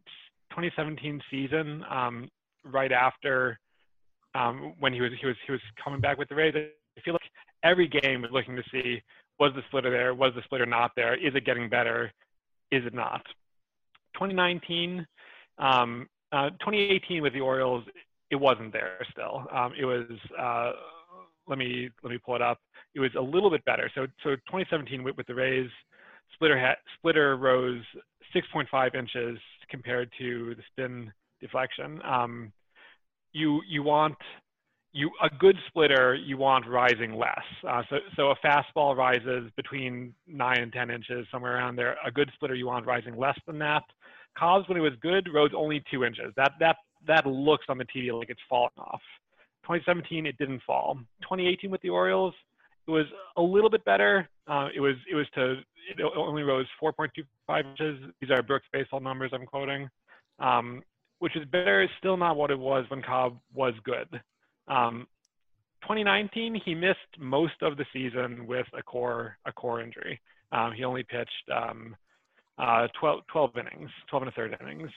season, um, right after. Um, when he was he was he was coming back with the Rays, I feel like every game was looking to see, was the splitter there, was the splitter not there, is it getting better, is it not? twenty nineteen, um, uh, twenty eighteen with the Orioles, it wasn't there still. Um, it was uh, let me let me pull it up. It was a little bit better. So so twenty seventeen with, with the Rays, splitter ha- splitter rose six point five inches compared to the spin deflection. Um, You you want you a good splitter you want rising less. Uh, so so a fastball rises between nine and ten inches, somewhere around there. A good splitter you want rising less than that. Cobb's, when it was good, rose only two inches. That that that looks on the T V like it's falling off. twenty seventeen it didn't fall. twenty eighteen with the Orioles, it was a little bit better. Uh, it was it was to it only rose four point two five inches. These are Brooks baseball numbers I'm quoting. Um, which is better, is still not what it was when Cobb was good. Um, twenty nineteen, he missed most of the season with a core a core injury. Um, he only pitched um, uh, twelve, twelve innings, twelve and a third innings.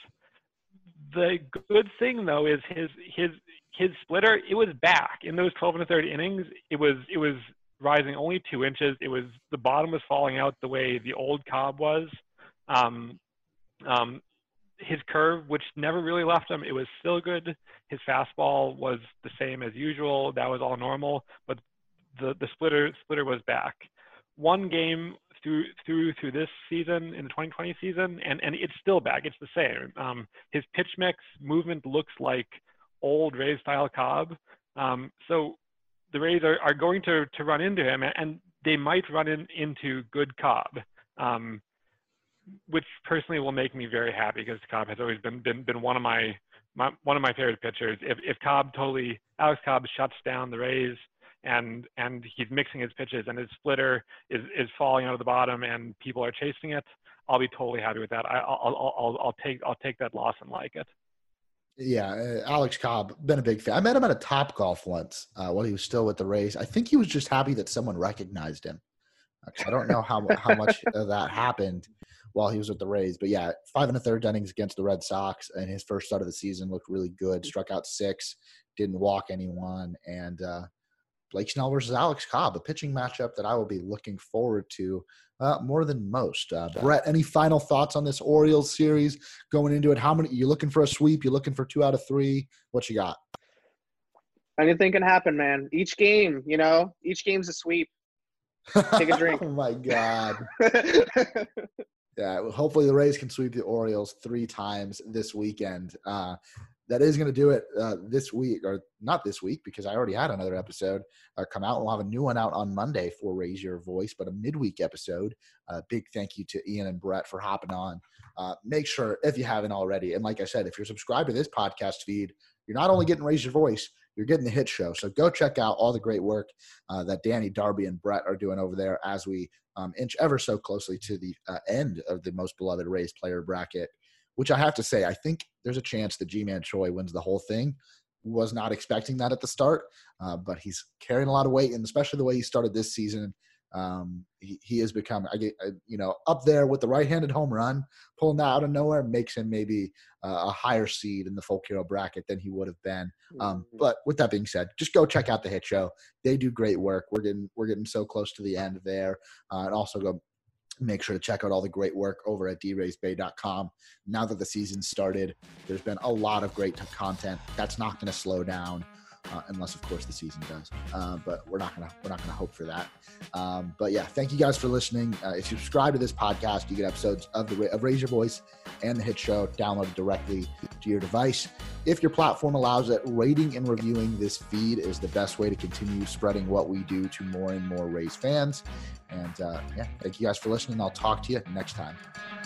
The good thing though is his his his splitter, it was back in those twelve and a third innings. It was it was rising only two inches. It was the bottom was falling out the way the old Cobb was. Um, um, His curve, which never really left him, it was still good. His fastball was the same as usual. That was all normal, but the, the splitter splitter was back. One game through through through this season, in the twenty twenty season, and, and it's still back. It's the same. Um, his pitch mix movement looks like old Rays-style Cobb. Um, so the Rays are, are going to, to run into him, and they might run in, into good Cobb. Um, which personally will make me very happy because Cobb has always been been, been one of my, my one of my favorite pitchers. If if Cobb totally Alex Cobb shuts down the Rays and and he's mixing his pitches and his splitter is is falling out of the bottom and people are chasing it, I'll be totally happy with that. I, I'll I'll I'll I'll take I'll take that loss and like it. Yeah, uh, Alex Cobb, been a big fan. I met him at a Topgolf once uh, while he was still with the Rays. I think he was just happy that someone recognized him. Uh, I don't know how how much of that happened while he was with the Rays. But yeah, five and a third innings against the Red Sox, and his first start of the season looked really good. Struck out six, didn't walk anyone, and uh, Blake Snell versus Alex Cobb, a pitching matchup that I will be looking forward to uh, more than most. Uh, Brett, any final thoughts on this Orioles series going into it? How many? You looking for a sweep? You looking for two out of three? What you got? Anything can happen, man. Each game, you know, each game's a sweep. Take a drink. Oh my God. Yeah, hopefully the Rays can sweep the Orioles three times this weekend. Uh, that is going to do it uh, this week, or not this week, because I already had another episode uh, come out. We'll have a new one out on Monday for Raise Your Voice, but a midweek episode. Uh, big thank you to Ian and Brett for hopping on. Uh, make sure, if you haven't already, and like I said, if you're subscribed to this podcast feed, you're not only getting Raise Your Voice, you're getting the Hit Show. So go check out all the great work uh, that Danny, Darby, and Brett are doing over there as we um, inch ever so closely to the uh, end of the most beloved Rays player bracket, which I have to say, I think there's a chance that G-Man Choi wins the whole thing. Was not expecting that at the start, uh, but he's carrying a lot of weight, and especially the way he started this season, um, he, he has become, I get, uh, you know, up there with the right-handed home run, pulling that out of nowhere makes him maybe uh, a higher seed in the Folk Hero bracket than he would have been. Um, but with that being said, just go check out the Hit Show. They do great work. We're getting we're getting so close to the end there, uh, and also go. Make sure to check out all the great work over at d rays bay dot com. Now that the season started, there's been a lot of great content. That's not going to slow down, uh, unless, of course, the season does. Uh, but we're not going to we're not going to hope for that. Um, but yeah, thank you guys for listening. Uh, if you subscribe to this podcast, you get episodes of the of Raise Your Voice and the Hit Show downloaded directly to your device. If your platform allows it, rating and reviewing this feed is the best way to continue spreading what we do to more and more Rays fans. And uh, yeah, thank you guys for listening. I'll talk to you next time.